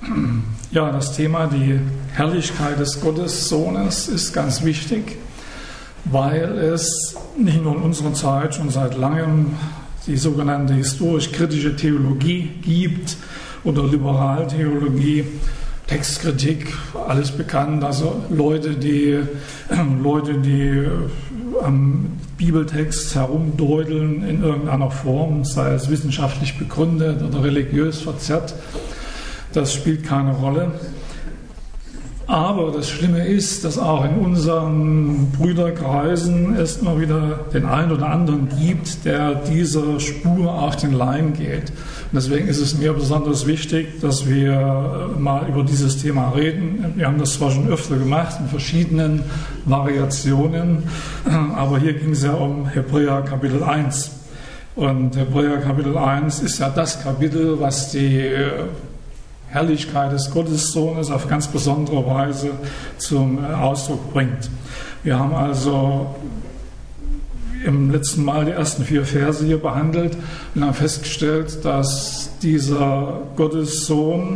Ja, das Thema, die Herrlichkeit des Gottessohnes, ist ganz wichtig, weil es nicht nur in unserer Zeit schon seit langem die sogenannte historisch-kritische Theologie gibt oder Liberaltheologie, Textkritik, alles bekannt, also Leute, die am Bibeltext herumdeuteln in irgendeiner Form, sei es wissenschaftlich begründet oder religiös verzerrt, das spielt keine Rolle. Aber das Schlimme ist, dass auch in unseren Brüderkreisen es immer wieder den einen oder anderen gibt, der dieser Spur auf den Leim geht. Und deswegen ist es mir besonders wichtig, dass wir mal über dieses Thema reden. Wir haben das zwar schon öfter gemacht, in verschiedenen Variationen, aber hier ging es ja um Hebräer Kapitel 1. Und Hebräer Kapitel 1 ist ja das Kapitel, was die Herrlichkeit des Gottessohnes auf ganz besondere Weise zum Ausdruck bringt. Wir haben also im letzten Mal die ersten 4 Verse hier behandelt und haben festgestellt, dass dieser Gottessohn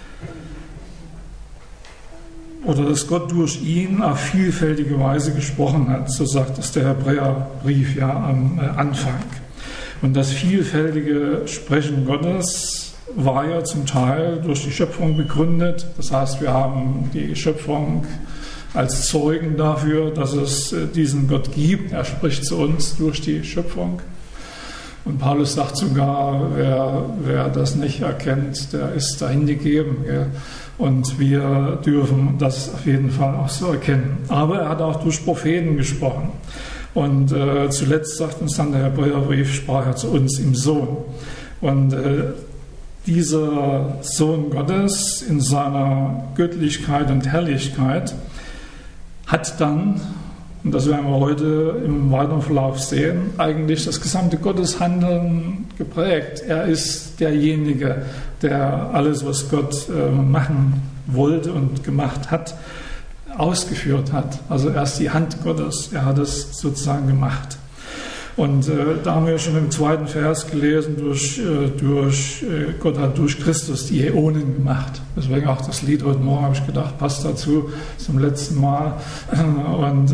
oder dass Gott durch ihn auf vielfältige Weise gesprochen hat, so sagt es der Hebräerbrief ja am Anfang. Und das vielfältige Sprechen Gottes war ja zum Teil durch die Schöpfung begründet. Das heißt, wir haben die Schöpfung als Zeugen dafür, dass es diesen Gott gibt. Er spricht zu uns durch die Schöpfung. Und Paulus sagt sogar, wer das nicht erkennt, der ist dahingegeben. Und wir dürfen das auf jeden Fall auch so erkennen. Aber er hat auch durch Propheten gesprochen. Und zuletzt sagt uns dann der Hebräerbrief, sprach er zu uns im Sohn. Und dieser Sohn Gottes in seiner Göttlichkeit und Herrlichkeit hat dann, und das werden wir heute im weiteren Verlauf sehen, eigentlich das gesamte Gotteshandeln geprägt. Er ist derjenige, der alles, was Gott machen wollte und gemacht hat, ausgeführt hat. Also er ist die Hand Gottes, er hat es sozusagen gemacht. Und da haben wir schon im 2. Vers gelesen, Gott hat durch Christus die Äonen gemacht. Deswegen auch das Lied heute Morgen, habe ich gedacht, passt dazu zum letzten Mal. Und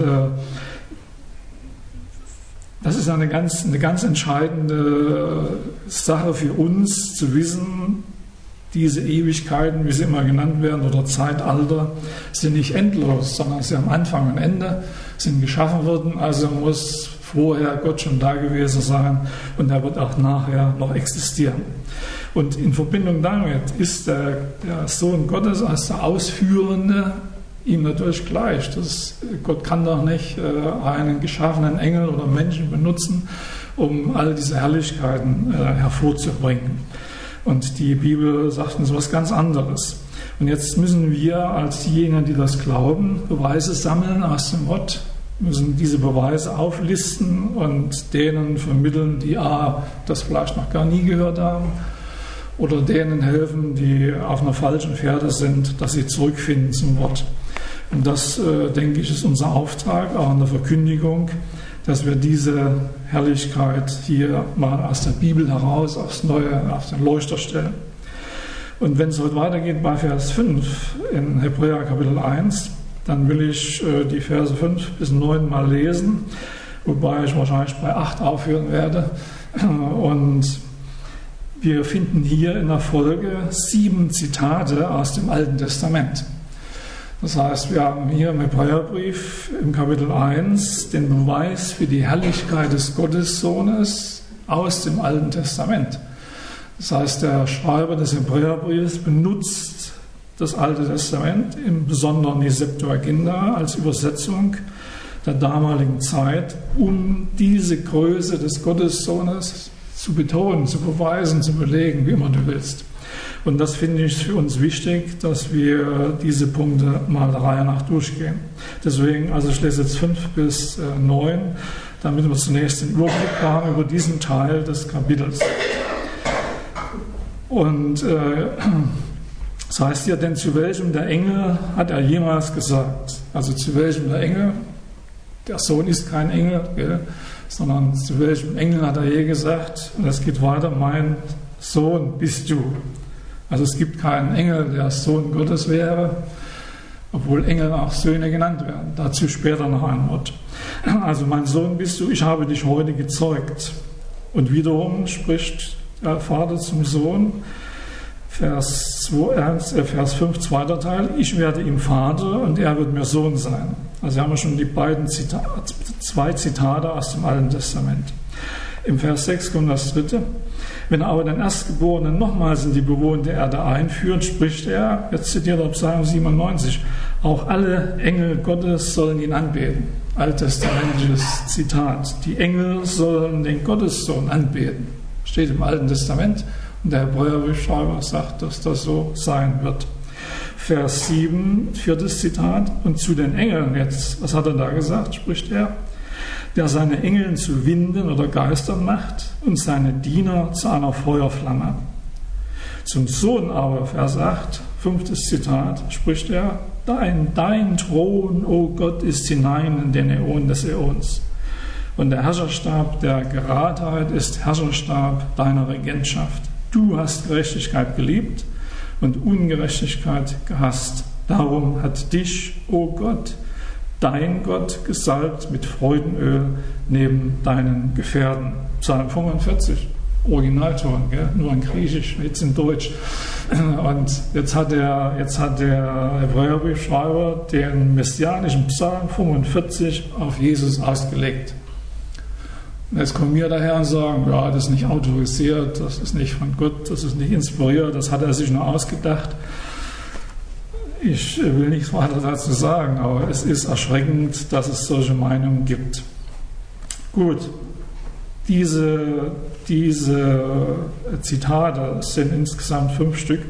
das ist eine ganz entscheidende Sache für uns, zu wissen, diese Ewigkeiten, wie sie immer genannt werden, oder Zeitalter, sind nicht endlos, sondern sie haben Anfang und Ende, sind geschaffen worden, also muss vorher Gott schon da gewesen sein und er wird auch nachher noch existieren. Und in Verbindung damit ist der Sohn Gottes als der Ausführende ihm natürlich gleich. Gott kann doch nicht einen geschaffenen Engel oder Menschen benutzen, um all diese Herrlichkeiten hervorzubringen. Und die Bibel sagt uns was ganz anderes. Und jetzt müssen wir als diejenigen, die das glauben, Beweise sammeln aus dem Wort, müssen diese Beweise auflisten und denen vermitteln, die das vielleicht noch gar nie gehört haben, oder denen helfen, die auf einer falschen Fährte sind, dass sie zurückfinden zum Wort. Und das, denke ich, ist unser Auftrag, auch in der Verkündigung, dass wir diese Herrlichkeit hier mal aus der Bibel heraus aufs Neue, auf den Leuchter stellen. Und wenn es heute weitergeht bei Vers 5 in Hebräer Kapitel 1, dann will ich die Verse 5 bis 9 mal lesen, wobei ich wahrscheinlich bei 8 aufhören werde. Und wir finden hier in der Folge 7 Zitate aus dem Alten Testament. Das heißt, wir haben hier im Hebräerbrief im Kapitel 1 den Beweis für die Herrlichkeit des Gottessohnes aus dem Alten Testament. Das heißt, der Schreiber des Hebräerbriefs benutzt das Alte Testament, im Besonderen die Septuaginta als Übersetzung der damaligen Zeit, um diese Größe des Gottessohnes zu betonen, zu beweisen, zu belegen, wie immer du willst. Und das finde ich für uns wichtig, dass wir diese Punkte mal der Reihe nach durchgehen. Deswegen, also ich lese jetzt 5 bis 9, damit wir zunächst den Überblick haben über diesen Teil des Kapitels. Und das heißt hier, denn zu welchem der Engel hat er jemals gesagt? Also zu welchem der Engel? Der Sohn ist kein Engel, sondern zu welchem Engel hat er je gesagt? Und es geht weiter, mein Sohn bist du. Also es gibt keinen Engel, der Sohn Gottes wäre, obwohl Engel auch Söhne genannt werden. Dazu später noch ein Wort. Also mein Sohn bist du, ich habe dich heute gezeugt. Und wiederum spricht der Vater zum Sohn, Vers 5, zweiter Teil, ich werde ihm Vater und er wird mir Sohn sein. Also haben wir schon die zwei Zitate aus dem Alten Testament. Im Vers 6 kommt das dritte. Wenn er aber den Erstgeborenen nochmals in die bewohnte Erde einführt, spricht er, jetzt zitiert er Psalm 97, auch alle Engel Gottes sollen ihn anbeten. Alttestamentliches Zitat. Die Engel sollen den Gottessohn anbeten. Steht im Alten Testament. Und der Hebräerbriefschreiber sagt, dass das so sein wird. Vers 7, viertes Zitat. Und zu den Engeln jetzt, was hat er da gesagt, spricht er? Der seine Engeln zu Winden oder Geistern macht und seine Diener zu einer Feuerflamme. Zum Sohn aber, Vers 8, fünftes Zitat, spricht er, dein Thron, o Gott, ist hinein in den Äon des Äons. Und der Herrscherstab der Geradheit ist Herrscherstab deiner Regentschaft. Du hast Gerechtigkeit geliebt und Ungerechtigkeit gehasst. Darum hat dich, o Gott, dein Gott gesalbt mit Freudenöl neben deinen Gefährten. Psalm 45, Originalton, gell? Nur in Griechisch, jetzt in Deutsch. Und jetzt hat der Hebräerbriefschreiber den messianischen Psalm 45 auf Jesus ausgelegt. Und jetzt kommen wir daher und sagen, ja, das ist nicht autorisiert, das ist nicht von Gott, das ist nicht inspiriert, das hat er sich nur ausgedacht. Ich will nichts weiter dazu sagen, aber es ist erschreckend, dass es solche Meinungen gibt. Gut, diese Zitate, es sind insgesamt 5 Stück,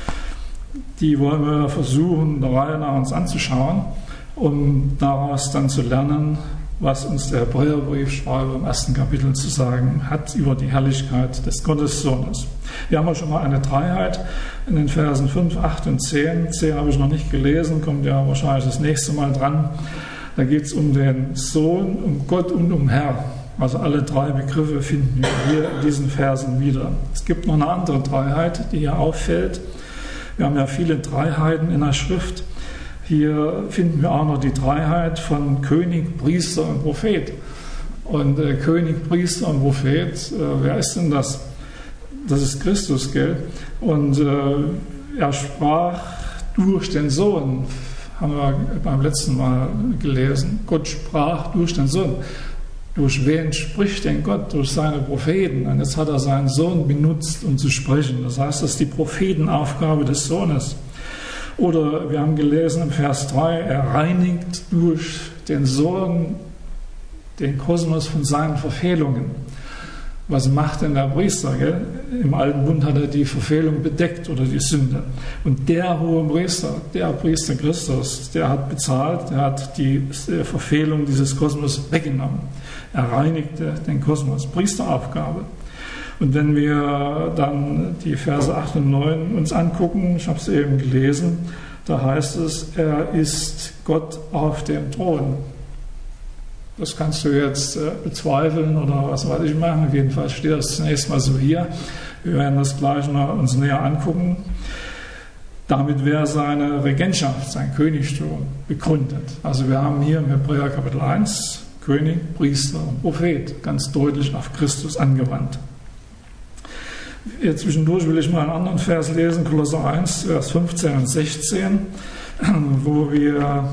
die wollen wir versuchen, der Reihe nach uns anzuschauen, um daraus dann zu lernen, was uns der Hebräerbriefschreiber im 1. Kapitel zu sagen hat über die Herrlichkeit des Gottessohnes. Wir haben ja schon mal eine Dreiheit in den Versen 5, 8 und 10. 10 habe ich noch nicht gelesen, kommt ja wahrscheinlich das nächste Mal dran. Da geht es um den Sohn, um Gott und um Herr. Also alle 3 Begriffe finden wir hier in diesen Versen wieder. Es gibt noch eine andere Dreiheit, die hier auffällt. Wir haben ja viele Dreiheiten in der Schrift. Hier finden wir auch noch die Dreiheit von König, Priester und Prophet. Und König, Priester und Prophet, wer ist denn das? Das ist Christus, gell? Und er sprach durch den Sohn, haben wir beim letzten Mal gelesen. Gott sprach durch den Sohn. Durch wen spricht denn Gott? Durch seine Propheten. Und jetzt hat er seinen Sohn benutzt, um zu sprechen. Das heißt, das ist die Prophetenaufgabe des Sohnes. Oder wir haben gelesen im Vers 3, er reinigt durch den Sohn den Kosmos von seinen Verfehlungen. Was macht denn der Priester? Gell? Im Alten Bund hat er die Verfehlung bedeckt oder die Sünde. Und der hohe Priester, der Priester Christus, der hat bezahlt, der hat die Verfehlung dieses Kosmos weggenommen. Er reinigte den Kosmos. Priesteraufgabe. Und wenn wir dann die Verse 8 und 9 uns angucken, ich habe es eben gelesen, da heißt es, er ist Gott auf dem Thron. Das kannst du jetzt bezweifeln oder was weiß ich machen. Auf jeden Fall steht das zunächst mal so hier. Wir werden das gleich noch uns näher angucken. Damit wäre seine Regentschaft, sein Königtum begründet. Also wir haben hier im Hebräer Kapitel 1 König, Priester und Prophet ganz deutlich auf Christus angewandt. Zwischendurch will ich mal einen anderen Vers lesen, Kolosser 1, Vers 15 und 16, wo wir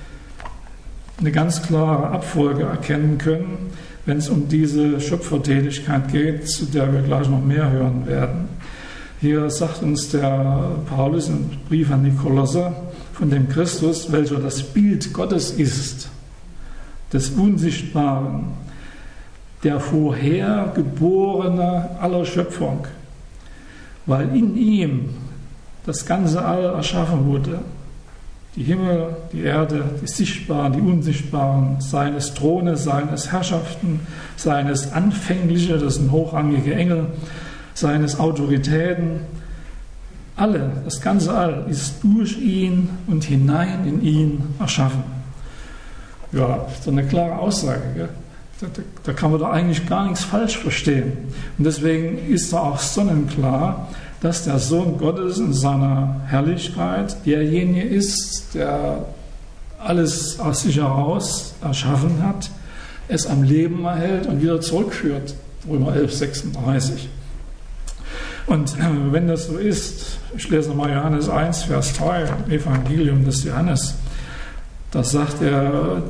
eine ganz klare Abfolge erkennen können, wenn es um diese Schöpfertätigkeit geht, zu der wir gleich noch mehr hören werden. Hier sagt uns der Paulus im Brief an die Kolosser von dem Christus, welcher das Bild Gottes ist, des Unsichtbaren, der Vorhergeborene aller Schöpfung, weil in ihm das ganze All erschaffen wurde, die Himmel, die Erde, die Sichtbaren, die Unsichtbaren, seines Thrones, seines Herrschaften, seines Anfängliche, das sind hochrangige Engel, seines Autoritäten, alle, das ganze All ist durch ihn und hinein in ihn erschaffen. Ja, das ist eine klare Aussage, gell? Da kann man doch eigentlich gar nichts falsch verstehen. Und deswegen ist da auch sonnenklar, dass der Sohn Gottes in seiner Herrlichkeit derjenige ist, der alles aus sich heraus erschaffen hat, es am Leben erhält und wieder zurückführt. Römer 11,36. Und wenn das so ist, ich lese nochmal Johannes 1, Vers 3, Evangelium des Johannes, das sagt der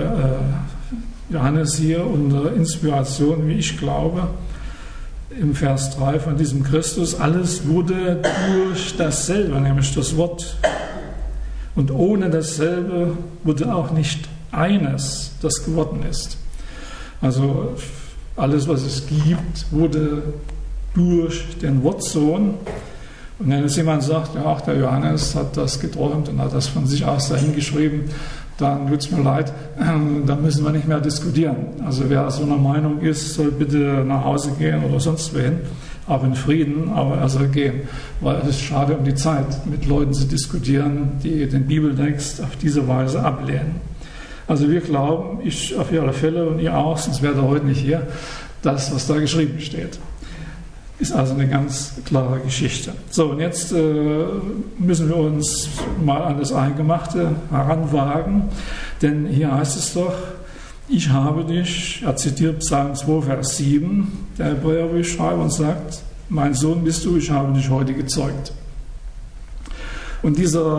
Johannes hier unter Inspiration, wie ich glaube, im Vers 3 von diesem Christus, alles wurde durch dasselbe, nämlich das Wort. Und ohne dasselbe wurde auch nicht eines, das geworden ist. Also alles, was es gibt, wurde durch den Wortsohn. Und wenn jetzt jemand sagt, ja, auch der Johannes hat das geträumt und hat das von sich aus dahin geschrieben, dann tut es mir leid, dann müssen wir nicht mehr diskutieren. Also wer so einer Meinung ist, soll bitte nach Hause gehen oder sonst wohin, aber in Frieden, aber er soll gehen, weil es ist schade um die Zeit, mit Leuten zu diskutieren, die den Bibeltext auf diese Weise ablehnen. Also wir glauben, ich auf alle Fälle und ihr auch, sonst wäre er heute nicht hier, das, was da geschrieben steht. Ist also eine ganz klare Geschichte. So, und jetzt müssen wir uns mal an das Eingemachte heranwagen, denn hier heißt es doch, ich habe dich, er zitiert Psalm 2, Vers 7, der Hebräerbriefschreiber, und sagt, mein Sohn bist du, ich habe dich heute gezeugt. Und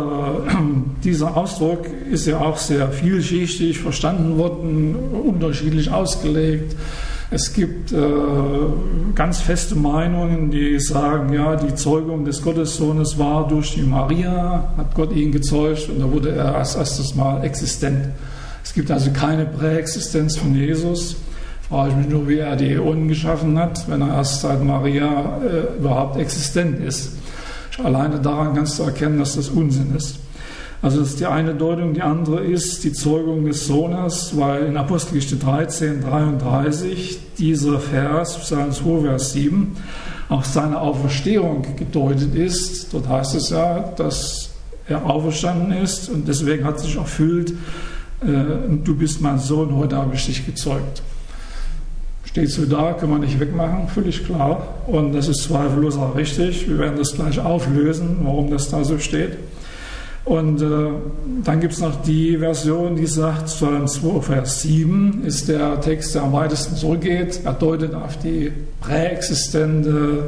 dieser Ausdruck ist ja auch sehr vielschichtig verstanden worden, unterschiedlich ausgelegt. Es gibt ganz feste Meinungen, die sagen, ja, die Zeugung des Gottessohnes war durch die Maria, hat Gott ihn gezeugt und da wurde er als erstes Mal existent. Es gibt also keine Präexistenz von Jesus. Frage ich mich nur, wie er die Äonen geschaffen hat, wenn er erst seit Maria überhaupt existent ist. Alleine daran kannst du erkennen, dass das Unsinn ist. Also das ist die eine Deutung. Die andere ist die Zeugung des Sohnes, weil in Apostelgeschichte 13, 33 dieser Vers, Psalm 2, Vers 7, auf seine Auferstehung gedeutet ist. Dort heißt es ja, dass er auferstanden ist und deswegen hat sich erfüllt, du bist mein Sohn, heute habe ich dich gezeugt. Steht so da, können wir nicht wegmachen, völlig klar. Und das ist zweifellos auch richtig. Wir werden das gleich auflösen, warum das da so steht. Und dann gibt es noch die Version, die sagt, Psalm 2, Vers 7 ist der Text, der am weitesten zurückgeht. Er deutet auf die Präexistenz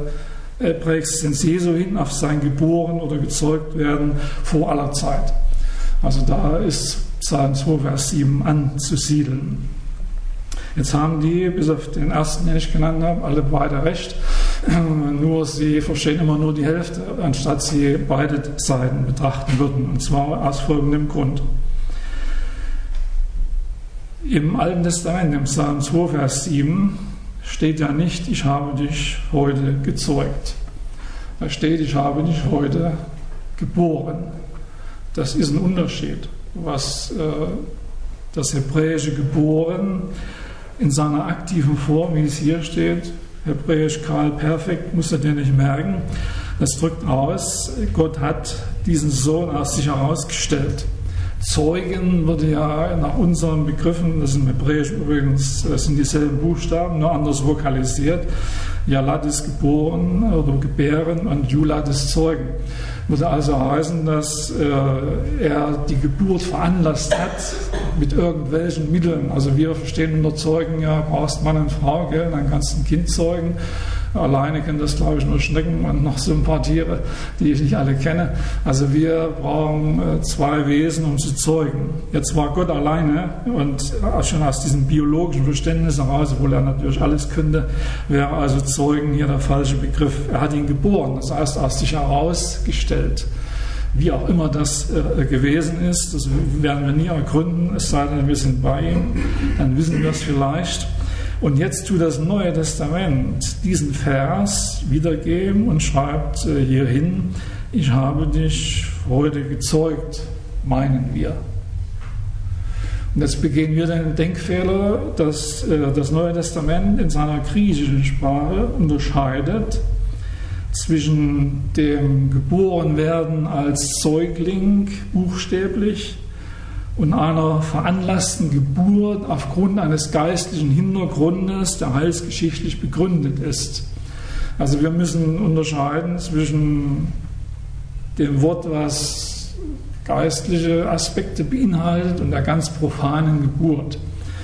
Jesu hin, auf sein Geboren oder gezeugt werden vor aller Zeit. Also da ist Psalm 2, Vers 7 anzusiedeln. Jetzt haben die, bis auf den ersten, den ich genannt habe, alle beide recht. Nur sie verstehen immer nur die Hälfte, anstatt sie beide Seiten betrachten würden. Und zwar aus folgendem Grund. Im Alten Testament, im Psalm 2, Vers 7, steht ja nicht, ich habe dich heute gezeugt. Da steht, ich habe dich heute geboren. Das ist ein Unterschied, was das hebräische geboren in seiner aktiven Form, wie es hier steht, hebräisch Karl Perfekt, musst du dir nicht merken. Das drückt aus, Gott hat diesen Sohn aus sich herausgestellt. Zeugen würde ja nach unseren Begriffen, das ist im Hebräisch übrigens, das sind dieselben Buchstaben, nur anders vokalisiert. Jalat ist geboren oder gebären und Julat ist zeugen. Würde also heißen, dass er die Geburt veranlasst hat mit irgendwelchen Mitteln. Also wir verstehen unter Zeugen, ja, brauchst Mann und Frau, gell? Dann kannst du ein Kind zeugen. Alleine kennen das, glaube ich, nur Schnecken und noch so ein paar Tiere, die ich nicht alle kenne. Also wir brauchen zwei Wesen, um zu zeugen. Jetzt war Gott alleine und schon aus diesem biologischen Verständnis heraus, obwohl er natürlich alles könnte, wäre also Zeugen hier der falsche Begriff. Er hat ihn geboren, das heißt aus sich herausgestellt. Wie auch immer das gewesen ist, das werden wir nie ergründen, es sei denn, wir sind bei ihm, dann wissen wir es vielleicht. Und jetzt tut das Neue Testament diesen Vers wiedergeben und schreibt hier hin, ich habe dich heute gezeugt, meinen wir. Und jetzt begehen wir den Denkfehler, dass das Neue Testament in seiner griechischen Sprache unterscheidet zwischen dem Geborenwerden als Säugling buchstäblich und einer veranlassten Geburt aufgrund eines geistlichen Hintergrundes, der heilsgeschichtlich begründet ist. Also wir müssen unterscheiden zwischen dem Wort, was geistliche Aspekte beinhaltet, und der ganz profanen Geburt.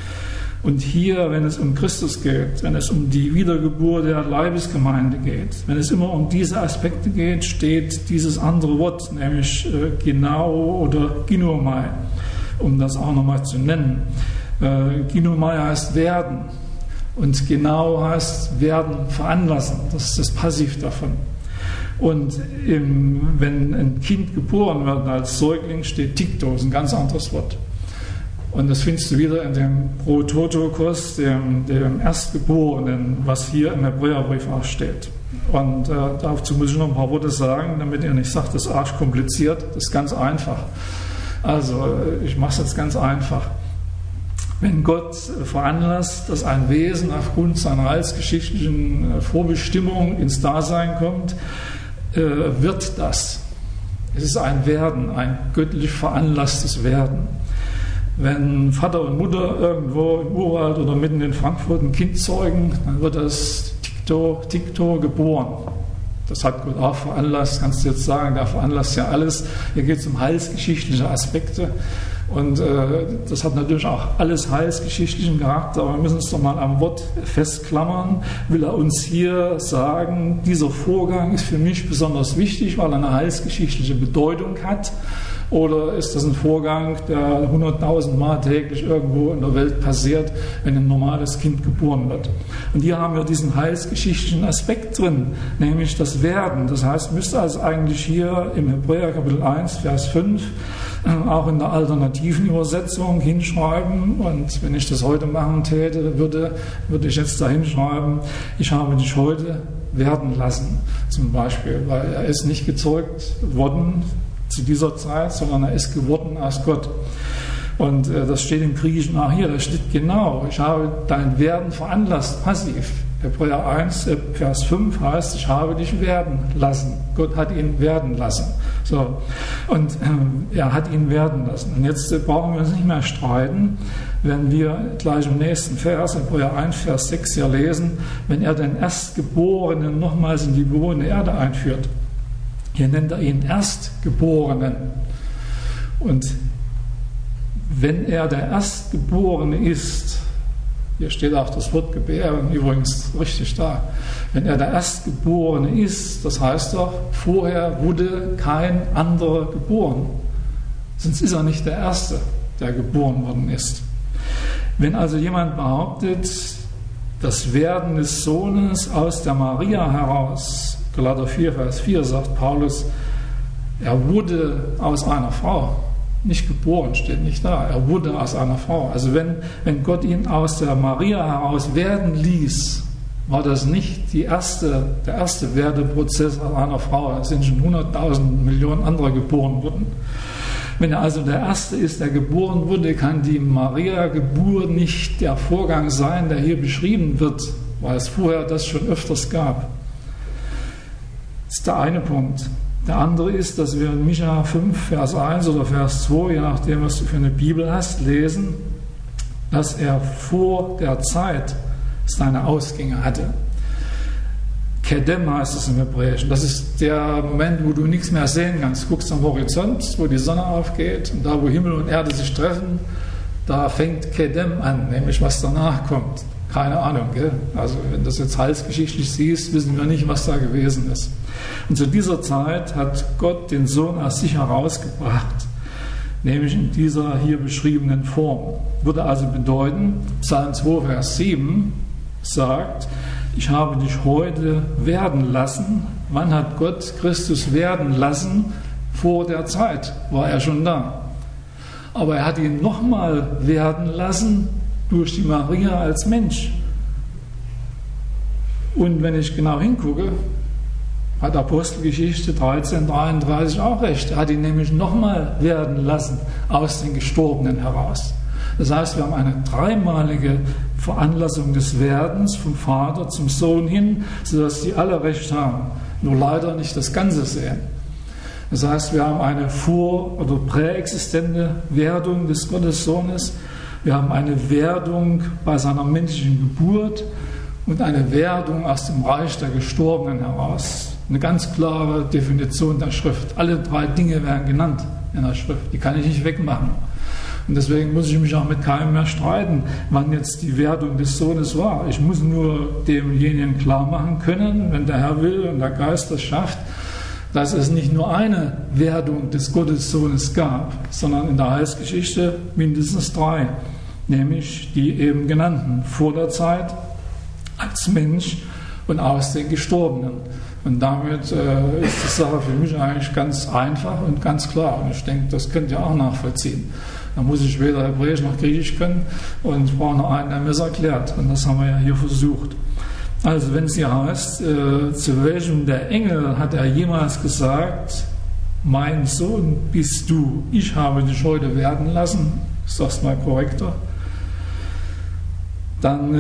Und hier, wenn es um Christus geht, wenn es um die Wiedergeburt der Leibesgemeinde geht, wenn es immer um diese Aspekte geht, steht dieses andere Wort, nämlich Ginao oder Ginomai, um das auch nochmal zu nennen. Ginomai heißt werden und Genau heißt werden, veranlassen. Das ist das Passiv davon. Und wenn ein Kind geboren wird als Säugling, steht Tikto, ist ein ganz anderes Wort. Und das findest du wieder in dem Prototokos, dem Erstgeborenen, was hier im Hebräerbrief auch steht. Und dazu muss ich noch ein paar Worte sagen, damit ihr nicht sagt, das ist arg kompliziert. Das ist ganz einfach. Also ich mache es jetzt ganz einfach. Wenn Gott veranlasst, dass ein Wesen aufgrund seiner heilsgeschichtlichen Vorbestimmung ins Dasein kommt, wird das. Es ist ein Werden, ein göttlich veranlasstes Werden. Wenn Vater und Mutter irgendwo im Urwald oder mitten in Frankfurt ein Kind zeugen, dann wird das Tikto geboren. Das hat Gott auch veranlasst, kannst du jetzt sagen, der veranlasst ja alles. Hier geht es um heilsgeschichtliche Aspekte. Und das hat natürlich auch alles heilsgeschichtlichen Charakter, aber wir müssen es doch mal am Wort festklammern. Will er uns hier sagen, dieser Vorgang ist für mich besonders wichtig, weil er eine heilsgeschichtliche Bedeutung hat? Oder ist das ein Vorgang, der 100.000 Mal täglich irgendwo in der Welt passiert, wenn ein normales Kind geboren wird? Und hier haben wir diesen heilsgeschichtlichen Aspekt drin, nämlich das Werden. Das heißt, müsste also eigentlich hier im Hebräer Kapitel 1, Vers 5 auch in der alternativen Übersetzung hinschreiben. Und wenn ich das heute machen täte, würde ich jetzt da hinschreiben, ich habe dich heute werden lassen, zum Beispiel, weil er ist nicht gezeugt worden zu dieser Zeit, sondern er ist geworden aus Gott. Und das steht im Griechischen auch hier, da steht genau, ich habe dein Werden veranlasst, passiv. Hebräer 1, Vers 5 heißt, ich habe dich werden lassen. Gott hat ihn werden lassen. So. Und er hat ihn werden lassen. Und jetzt brauchen wir uns nicht mehr streiten, wenn wir gleich im nächsten Vers, Hebräer 1, Vers 6 hier lesen, wenn er den Erstgeborenen nochmals in die bewohnte Erde einführt. Hier nennt er ihn Erstgeborenen. Und wenn er der Erstgeborene ist, hier steht auch das Wort gebären, übrigens richtig da, wenn er der Erstgeborene ist, das heißt doch, vorher wurde kein anderer geboren. Sonst ist er nicht der Erste, der geboren worden ist. Wenn also jemand behauptet, das Werden des Sohnes aus der Maria heraus, Galater 4, Vers 4 sagt Paulus, er wurde aus einer Frau. Nicht geboren, steht nicht da. Er wurde aus einer Frau. Also wenn Gott ihn aus der Maria heraus werden ließ, war das nicht der erste Werdeprozess aus einer Frau. Es sind schon 100.000 Millionen andere geboren worden. Wenn er also der Erste ist, der geboren wurde, kann die Maria-Geburt nicht der Vorgang sein, der hier beschrieben wird, weil es vorher das schon öfters gab. Das ist der eine Punkt. Der andere ist, dass wir in Micha 5, Vers 1 oder Vers 2, je nachdem, was du für eine Bibel hast, lesen, dass er vor der Zeit seine Ausgänge hatte. Kedem heißt es im Hebräischen. Das ist der Moment, wo du nichts mehr sehen kannst. Du guckst am Horizont, wo die Sonne aufgeht, und da, wo Himmel und Erde sich treffen, da fängt Kedem an, nämlich was danach kommt. Keine Ahnung, gell? Also wenn du das jetzt heilsgeschichtlich siehst, wissen wir nicht, was da gewesen ist. Und zu dieser Zeit hat Gott den Sohn aus sich herausgebracht, nämlich in dieser hier beschriebenen Form. Würde also bedeuten, Psalm 2, Vers 7 sagt, ich habe dich heute werden lassen. Wann hat Gott Christus werden lassen? Vor der Zeit war er schon da. Aber er hat ihn nochmal werden lassen durch die Maria als Mensch. Und wenn ich genau hingucke, hat Apostelgeschichte 13,33 auch recht. Er hat ihn nämlich nochmal werden lassen aus den Gestorbenen heraus. Das heißt, wir haben eine dreimalige Veranlassung des Werdens vom Vater zum Sohn hin, sodass die alle recht haben, nur leider nicht das Ganze sehen. Das heißt, wir haben eine vor- oder präexistente Werdung des Gottessohnes. Wir haben eine Werdung bei seiner menschlichen Geburt und eine Werdung aus dem Reich der Gestorbenen heraus. Eine ganz klare Definition der Schrift. Alle drei Dinge werden genannt in der Schrift. Die kann ich nicht wegmachen. Und deswegen muss ich mich auch mit keinem mehr streiten, wann jetzt die Werdung des Sohnes war. Ich muss nur demjenigen klar machen können, wenn der Herr will und der Geist das schafft, dass es nicht nur eine Werdung des Gottessohnes gab, sondern in der Heilsgeschichte mindestens drei, nämlich die eben genannten, vor der Zeit, als Mensch und aus den Gestorbenen. Und damit ist die Sache für mich eigentlich ganz einfach und ganz klar. Und ich denke, das könnt ihr auch nachvollziehen. Da muss ich weder Hebräisch noch Griechisch können und ich brauche noch einen, der mir das erklärt. Und das haben wir ja hier versucht. Also wenn es hier heißt, zu welchem der Engel hat er jemals gesagt, mein Sohn bist du, ich habe dich heute werden lassen, ist das mal korrekter, dann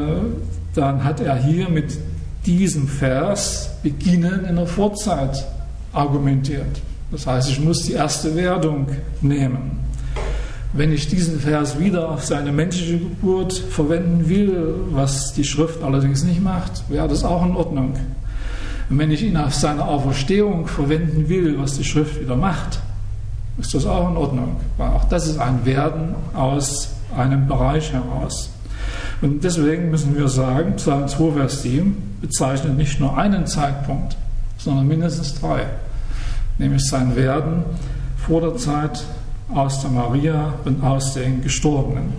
hat er hier mit diesem Vers beginnen in der Vorzeit argumentiert. Das heißt, ich muss die erste Werdung nehmen. Wenn ich diesen Vers wieder auf seine menschliche Geburt verwenden will, was die Schrift allerdings nicht macht, wäre das auch in Ordnung. Und wenn ich ihn auf seine Auferstehung verwenden will, was die Schrift wieder macht, ist das auch in Ordnung. Weil auch das ist ein Werden aus einem Bereich heraus. Und deswegen müssen wir sagen, Psalm 2, Vers 7 bezeichnet nicht nur einen Zeitpunkt, sondern mindestens drei. Nämlich sein Werden vor der Zeit, aus der Maria und aus den Gestorbenen.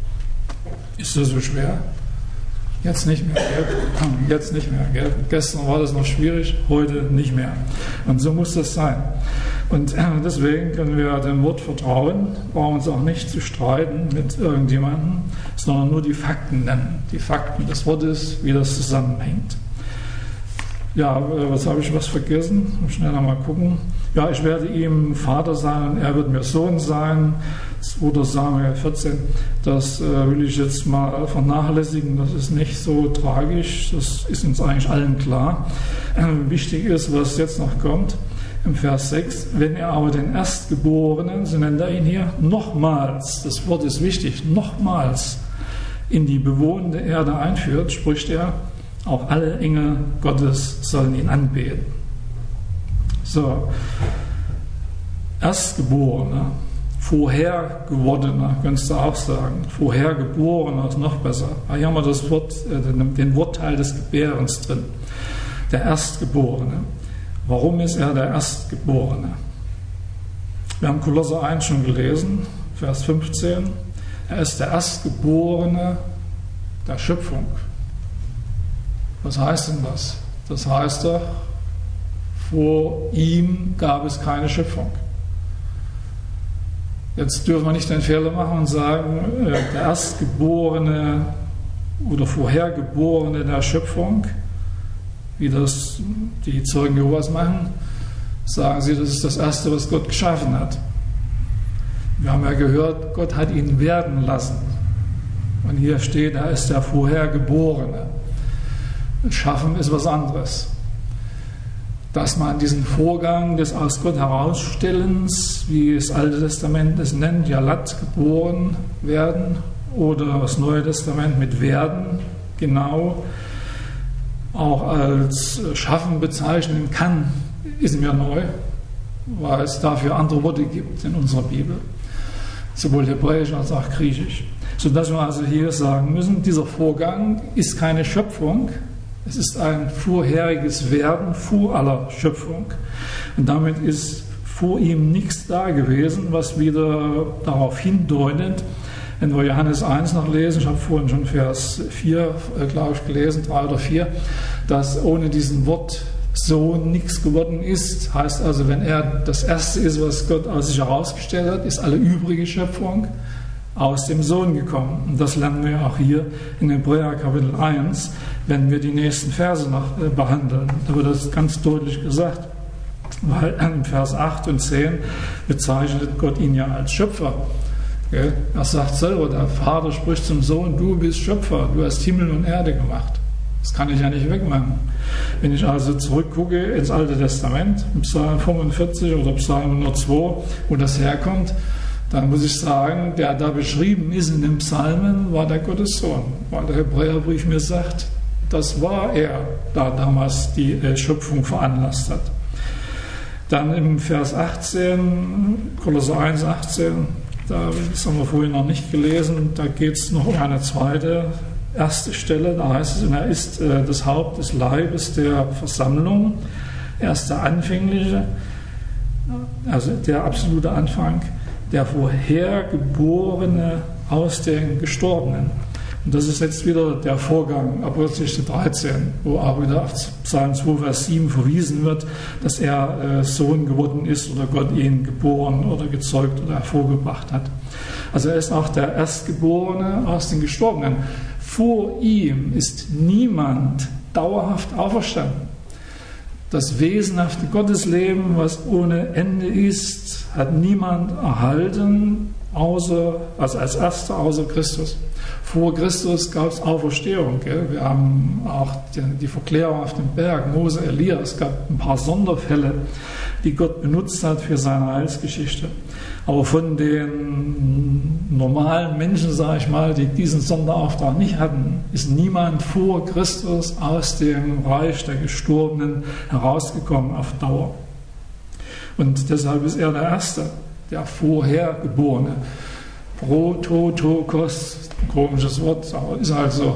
Ist das so schwer? Jetzt nicht mehr, gell? Jetzt nicht mehr, gell? Gestern war das noch schwierig, heute nicht mehr. Und so muss das sein. Und deswegen können wir dem Wort vertrauen, brauchen uns auch nicht zu streiten mit irgendjemandem, sondern nur die Fakten nennen. Die Fakten des Wortes, wie das zusammenhängt. Ja, was habe ich was vergessen? Schnell mal gucken. Ja, ich werde ihm Vater sein und er wird mir Sohn sein. 2. Samuel 14. Das will ich jetzt mal vernachlässigen. Das ist nicht so tragisch. Das ist uns eigentlich allen klar. Wichtig ist, was jetzt noch kommt. Im Vers 6. Wenn er aber den Erstgeborenen, so nennt er ihn hier, nochmals, das Wort ist wichtig, nochmals in die bewohnte Erde einführt, spricht er, auch alle Engel Gottes sollen ihn anbeten. So, Erstgeborener, Vorhergewordener, könntest du auch sagen. Vorhergeborener ist noch besser. Hier haben wir das Wort, den Wortteil des Gebärens drin. Der Erstgeborene. Warum ist er der Erstgeborene? Wir haben Kolosser 1 schon gelesen, Vers 15. Er ist der Erstgeborene der Schöpfung. Was heißt denn das? Das heißt doch, vor ihm gab es keine Schöpfung. Jetzt dürfen wir nicht den Fehler machen und sagen, der Erstgeborene oder Vorhergeborene der Schöpfung, wie das die Zeugen Jehovas machen, sagen sie, das ist das Erste, was Gott geschaffen hat. Wir haben ja gehört, Gott hat ihn werden lassen. Und hier steht, er ist der Vorhergeborene. Schaffen ist was anderes. Dass man diesen Vorgang des aus Gott herausstellens, wie das Alte Testament es nennt, Jalat, geboren werden, oder das Neue Testament mit werden, genau, auch als Schaffen bezeichnen kann, ist mir neu, weil es dafür andere Worte gibt in unserer Bibel, sowohl Hebräisch als auch Griechisch. Sodass wir also hier sagen müssen, dieser Vorgang ist keine Schöpfung, es ist ein vorheriges Werden vor aller Schöpfung. Und damit ist vor ihm nichts da gewesen, was wieder darauf hindeutet, wenn wir Johannes 1 noch lesen, ich habe vorhin schon Vers 4, glaube ich, gelesen, 3 oder 4, dass ohne diesen Wort Sohn nichts geworden ist. Heißt also, wenn er das Erste ist, was Gott aus sich herausgestellt hat, ist alle übrige Schöpfung aus dem Sohn gekommen. Und das lernen wir auch hier in Hebräer Kapitel 1, wenn wir die nächsten Verse noch behandeln. Da wird das ganz deutlich gesagt, weil in Vers 8 und 10 bezeichnet Gott ihn ja als Schöpfer. Er sagt selber, der Vater spricht zum Sohn, du bist Schöpfer, du hast Himmel und Erde gemacht. Das kann ich ja nicht wegmachen. Wenn ich also zurückgucke ins Alte Testament, Psalm 45 oder Psalm 102, wo das herkommt, dann muss ich sagen, der da beschrieben ist in den Psalmen, war der Gottessohn. Weil der Hebräerbrief mir sagt, Das war er, da damals die Schöpfung veranlasst hat. Dann im Vers 18, Kolosser 1, 18, das haben wir vorhin noch nicht gelesen, da geht es noch um eine zweite, erste Stelle, da heißt es, er ist das Haupt des Leibes der Versammlung, er ist der Anfängliche, also der absolute Anfang, der Vorhergeborene aus den Gestorbenen. Und das ist jetzt wieder der Vorgang, Apostelgeschichte 13, wo auch wieder auf Psalm 2, Vers 7 verwiesen wird, dass er Sohn geworden ist oder Gott ihn geboren oder gezeugt oder hervorgebracht hat. Also er ist auch der Erstgeborene aus den Gestorbenen. Vor ihm ist niemand dauerhaft auferstanden. Das wesenhafte Gottesleben, was ohne Ende ist, hat niemand erhalten, also als Erster außer Christus. Vor Christus gab es Auferstehung. Gell? Wir haben auch die Verklärung auf dem Berg, Mose, Elia. Es gab ein paar Sonderfälle, die Gott benutzt hat für seine Heilsgeschichte. Aber von den normalen Menschen, sage ich mal, die diesen Sonderauftrag nicht hatten, ist niemand vor Christus aus dem Reich der Gestorbenen herausgekommen auf Dauer. Und deshalb ist er der Erste, der Vorhergeborene. Prototokos, ein komisches Wort, aber ist halt so.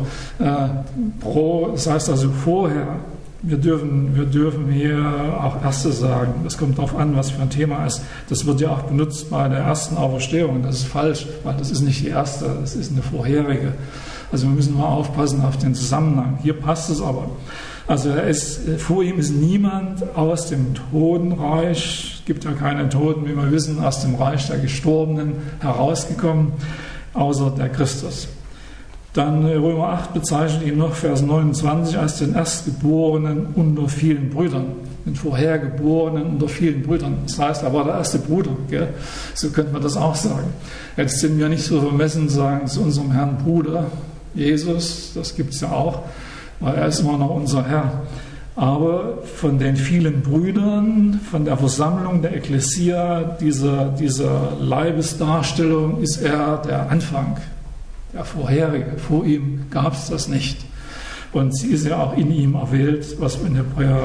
Das heißt also vorher. Wir dürfen hier auch Erste sagen. Das kommt darauf an, was für ein Thema ist. Das wird ja auch benutzt bei der ersten Auferstehung. Das ist falsch, weil das ist nicht die erste, das ist eine vorherige. Also wir müssen mal aufpassen auf den Zusammenhang. Hier passt es aber. Also vor ihm ist niemand aus dem Totenreich, es gibt ja keine Toten, wie wir wissen, aus dem Reich der Gestorbenen herausgekommen, außer der Christus. Dann Römer 8 bezeichnet ihn noch, Vers 29, als den Erstgeborenen unter vielen Brüdern, den Vorhergeborenen unter vielen Brüdern. Das heißt, er war der erste Bruder, gell? So könnte man das auch sagen. Jetzt sind wir nicht so vermessen, sagen zu unserem Herrn Bruder Jesus, das gibt es ja auch, weil er ist immer noch unser Herr. Aber von den vielen Brüdern, von der Versammlung der Ekklesia, dieser Leibesdarstellung, ist er der Anfang, der Vorherige. Vor ihm gab es das nicht. Und sie ist ja auch in ihm erwählt, was wir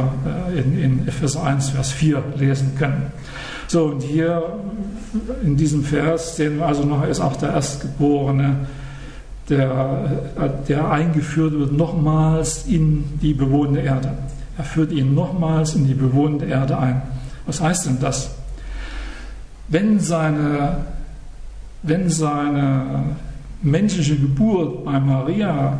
in Epheser 1, Vers 4 lesen können. So, und hier in diesem Vers sehen wir also noch, er ist auch der Erstgeborene, der eingeführt wird nochmals in die bewohnte Erde. Er führt ihn nochmals in die bewohnte Erde ein. Was heißt denn das? Wenn seine menschliche Geburt bei Maria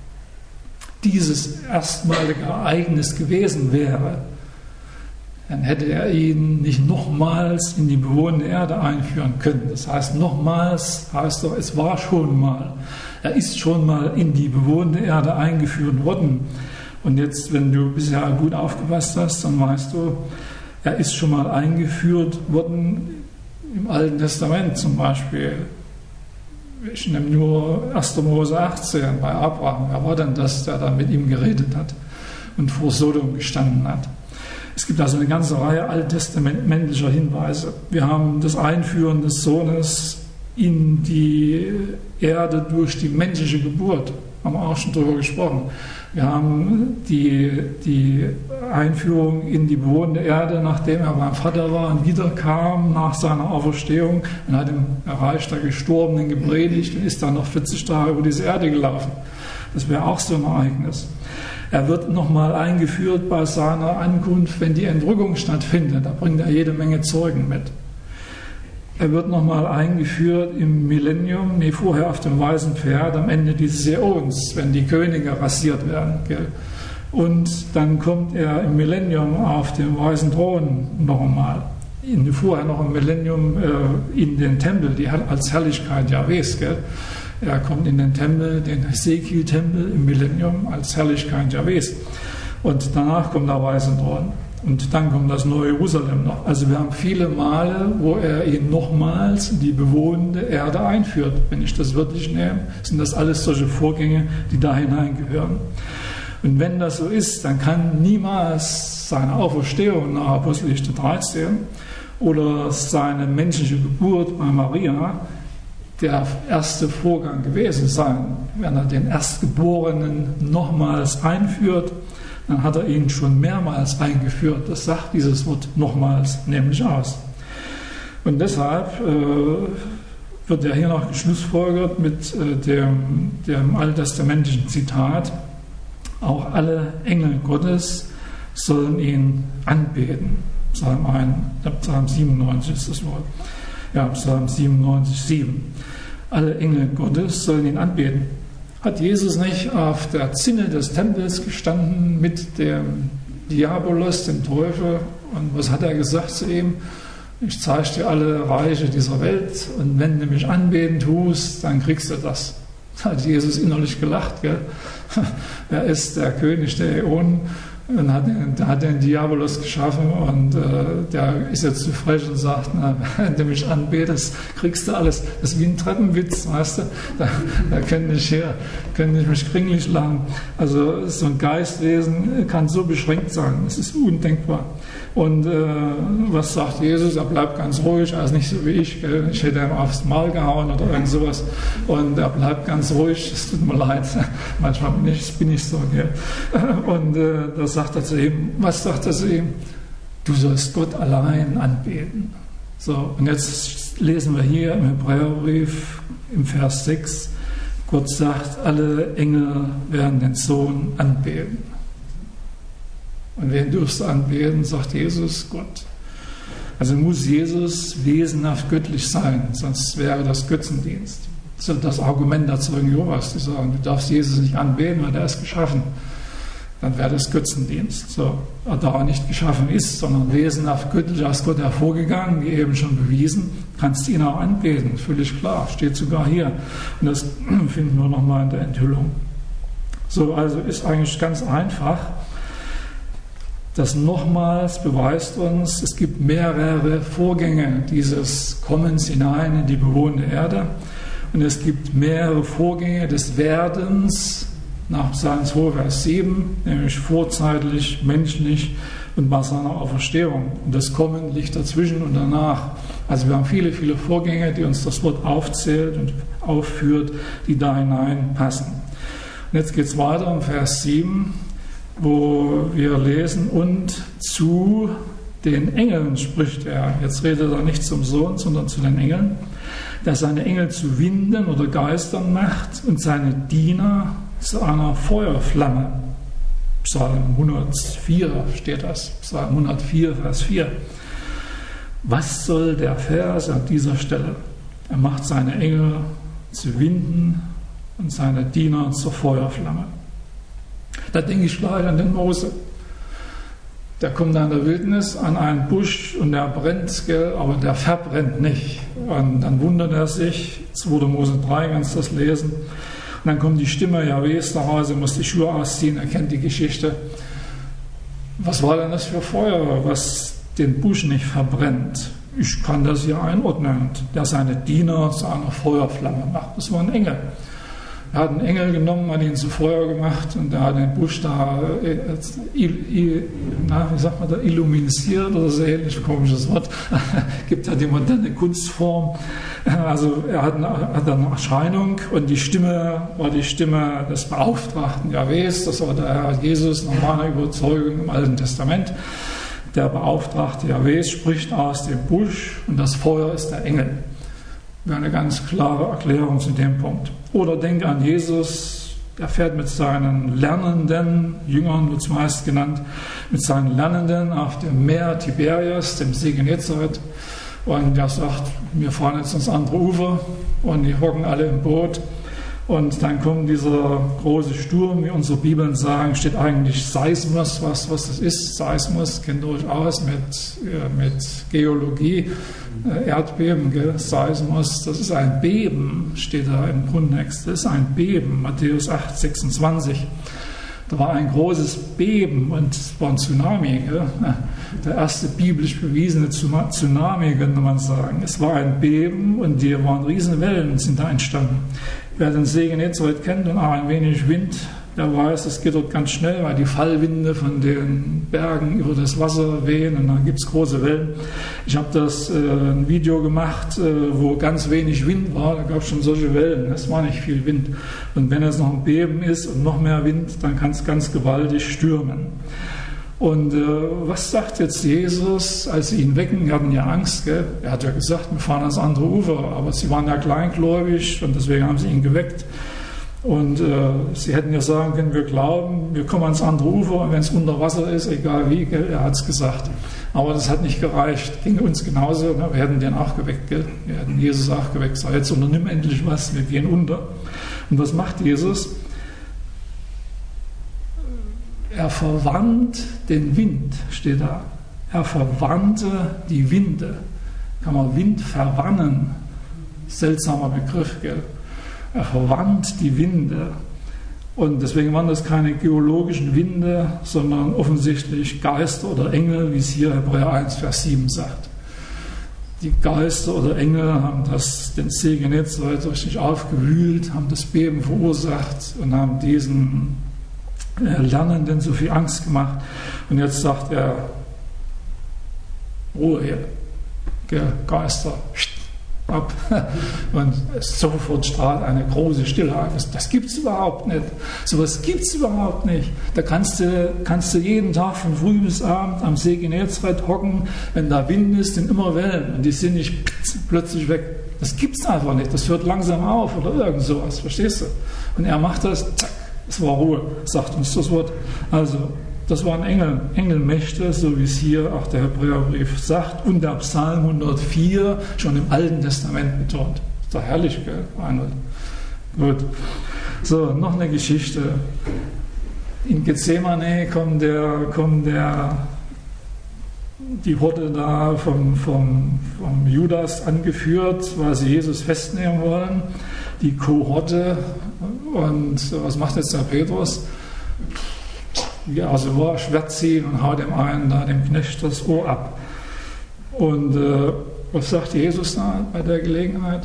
dieses erstmalige Ereignis gewesen wäre, dann hätte er ihn nicht nochmals in die bewohnte Erde einführen können. Das heißt, nochmals heißt doch, es war schon mal. Er ist schon mal in die bewohnte Erde eingeführt worden. Und jetzt, wenn du bisher gut aufgepasst hast, dann weißt du, er ist schon mal eingeführt worden im Alten Testament zum Beispiel. Ich nehme nur 1. Mose 18 bei Abraham. Wer war denn das, der da mit ihm geredet hat und vor Sodom gestanden hat? Es gibt also eine ganze Reihe alttestamentlicher Hinweise. Wir haben das Einführen des Sohnes in die Erde durch die menschliche Geburt. Haben wir auch schon darüber gesprochen. Wir haben die Einführung in die bewohnte Erde, nachdem er beim Vater war und wiederkam nach seiner Auferstehung und hat im Reich der Gestorbenen gepredigt und ist dann noch 40 Tage über diese Erde gelaufen. Das wäre auch so ein Ereignis. Er wird nochmal eingeführt bei seiner Ankunft, wenn die Entrückung stattfindet. Da bringt er jede Menge Zeugen mit. Er wird nochmal eingeführt im Millennium, vorher auf dem weißen Pferd, am Ende dieses Äons, wenn die Könige rasiert werden. Gell? Und dann kommt er im Millennium auf dem weißen Thron noch einmal. Vorher noch im Millennium in den Tempel, als Herrlichkeit Jahwes. Gell? Er kommt in den Tempel, den Hesekiel-Tempel im Millennium als Herrlichkeit Jahwes. Und danach kommt der weiße Thron. Und dann kommt das neue Jerusalem noch. Also wir haben viele Male, wo er ihn nochmals in die bewohnte Erde einführt. Wenn ich das wörtlich nehme, sind das alles solche Vorgänge, die da hineingehören. Und wenn das so ist, dann kann niemals seine Auferstehung nach Apostelgeschichte 13 oder seine menschliche Geburt bei Maria der erste Vorgang gewesen sein. Wenn er den Erstgeborenen nochmals einführt, dann hat er ihn schon mehrmals eingeführt. Das sagt dieses Wort nochmals nämlich aus. Und deshalb wird er hier noch geschlussfolgert mit dem alttestamentlichen Zitat: Auch alle Engel Gottes sollen ihn anbeten. Psalm 97 ist das Wort. Ja, Psalm 97, 7. Alle Engel Gottes sollen ihn anbeten. Hat Jesus nicht auf der Zinne des Tempels gestanden mit dem Diabolos, dem Teufel? Und was hat er gesagt zu ihm? Ich zeige dir alle Reiche dieser Welt und wenn du mich anbeten tust, dann kriegst du das. Da hat Jesus innerlich gelacht. Gell? Er ist der König der Äonen und hat den Diabolos geschaffen und der ist jetzt zu frech und sagt, na, wenn du mich anbetest, kriegst du alles. Das ist wie ein Treppenwitz, weißt du? Da können ich mich kringlich lachen. Also so ein Geistwesen kann so beschränkt sein, es ist undenkbar. Und was sagt Jesus? Er bleibt ganz ruhig, er ist nicht so wie ich. Gell? Ich hätte ihm aufs Maul gehauen oder irgend sowas. Und er bleibt ganz ruhig, es tut mir leid. Manchmal bin ich so. Gell? Und da sagt er zu ihm, was sagt er zu ihm? Du sollst Gott allein anbeten. So, und jetzt lesen wir hier im Hebräerbrief im Vers 6, Gott sagt, alle Engel werden den Sohn anbeten. Und wen dürfst du anbeten, sagt Jesus, Gott. Also muss Jesus wesenhaft göttlich sein, sonst wäre das Götzendienst. Das ist das Argument der Zeugen Jehovas, die sagen, du darfst Jesus nicht anbeten, weil er ist geschaffen. Dann wäre das Götzendienst. So, da er nicht geschaffen ist, sondern wesenhaft göttlich aus Gott hervorgegangen, wie eben schon bewiesen, kannst du ihn auch anbeten, völlig klar, steht sogar hier. Und das finden wir nochmal in der Enthüllung. So, also ist eigentlich ganz einfach. Das nochmals beweist uns, es gibt mehrere Vorgänge dieses Kommens hinein in die bewohnte Erde und es gibt mehrere Vorgänge des Werdens nach Psalm 2, Vers 7, nämlich vorzeitlich, menschlich und bei seiner Auferstehung. Und das Kommen liegt dazwischen und danach. Also wir haben viele, viele Vorgänge, die uns das Wort aufzählt und aufführt, die da hineinpassen. Und jetzt geht es weiter im Vers 7, wo wir lesen, und zu den Engeln spricht er. Jetzt redet er nicht zum Sohn, sondern zu den Engeln, der seine Engel zu Winden oder Geistern macht und seine Diener zu einer Feuerflamme. Psalm 104 steht das, Psalm 104, Vers 4. Was soll der Vers an dieser Stelle? Er macht seine Engel zu Winden und seine Diener zur Feuerflamme. Da denke ich gleich an den Mose. Der kommt in der Wildnis an einen Busch und der brennt, gell, aber der verbrennt nicht. Und dann wundert er sich, 2. Mose 3, kannst du das lesen. Und dann kommt die Stimme Jahwes nach Hause, muss die Schuhe ausziehen, er kennt die Geschichte. Was war denn das für Feuer, was den Busch nicht verbrennt? Ich kann das hier einordnen. Der seine Diener zu einer Feuerflamme macht. Das war ein Engel. Er hat einen Engel genommen, hat ihn zu Feuer gemacht und er hat den Busch da, illuminisiert oder so ähnlich, komisches Wort, gibt ja die moderne Kunstform. Also er hat eine Erscheinung und die Stimme war die Stimme des Beauftragten Jahwes, das war der Herr Jesus, normale Überzeugung im Alten Testament. Der Beauftragte Jahwes spricht aus dem Busch und das Feuer ist der Engel. Wäre eine ganz klare Erklärung zu dem Punkt. Oder denke an Jesus, der fährt mit seinen Lernenden, Jüngern wird es meist genannt, mit seinen Lernenden auf dem Meer Tiberias, dem See Genezareth. Und der sagt, wir fahren jetzt ans andere Ufer und die hocken alle im Boot. Und dann kommt dieser große Sturm, wie unsere Bibeln sagen, steht eigentlich Seismus, was das ist. Seismus kennt ihr euch aus mit Geologie, Erdbeben, gell? Seismus, das ist ein Beben, steht da im Grundtext. Das ist ein Beben, Matthäus 8, 26. Da war ein großes Beben und es war ein Tsunami, gell? Der erste biblisch bewiesene Tsunami, könnte man sagen. Es war ein Beben und die waren riesen Wellen, sind da entstanden. Wer den See Genezareth kennt und auch ein wenig Wind der weiß, es geht dort ganz schnell, weil die Fallwinde von den Bergen über das Wasser wehen und dann gibt es große Wellen. Ich habe ein Video gemacht, wo ganz wenig Wind war, da gab es schon solche Wellen, es war nicht viel Wind. Und wenn es noch ein Beben ist und noch mehr Wind, dann kann es ganz gewaltig stürmen. Und was sagt jetzt Jesus, als sie ihn wecken? Die hatten ja Angst, gell? Er hat ja gesagt, wir fahren ans andere Ufer, aber sie waren ja kleingläubig und deswegen haben sie ihn geweckt. Und sie hätten ja sagen können, wir glauben, wir kommen ans andere Ufer und wenn es unter Wasser ist, egal wie, gell? Er hat es gesagt. Aber das hat nicht gereicht, ging uns genauso, ne? Wir hätten den auch geweckt, gell? Wir hätten Jesus auch geweckt, sag jetzt unternimm endlich was, wir gehen unter. Und was macht Jesus? Er verwandt den Wind, steht da. Er verwandte die Winde. Kann man Wind verwannen? Seltsamer Begriff, gell? Er verwandt die Winde. Und deswegen waren das keine geologischen Winde, sondern offensichtlich Geister oder Engel, wie es hier Hebräer 1, Vers 7 sagt. Die Geister oder Engel haben den See Genezareth richtig aufgewühlt, haben das Beben verursacht und haben diesen Lernenden so viel Angst gemacht. Und jetzt sagt er, Ruhe hier, Geister, ab. Und sofort strahlt eine große Stille ein. Das gibt es überhaupt nicht. Sowas gibt es überhaupt nicht. Da kannst du jeden Tag von früh bis abend am See Genezareth hocken, wenn da Wind ist, sind immer Wellen und die sind nicht plötzlich weg. Das gibt es einfach nicht. Das hört langsam auf oder irgend sowas. Verstehst du? Und er macht das, zack. Es war Ruhe, sagt uns das Wort. Also, das waren Engelmächte, so wie es hier auch der Hebräerbrief sagt, und der Psalm 104 schon im Alten Testament betont. Ist doch herrlich, gell, Reinhold? Gut. So, noch eine Geschichte. In Gethsemane kommt die Horde da vom Judas angeführt, weil sie Jesus festnehmen wollen. Die Kohorte. Und was macht jetzt der Petrus? Ja, also Schwert ziehen und haut dem einen da, dem Knecht, das Ohr ab. Und was sagt Jesus da bei der Gelegenheit?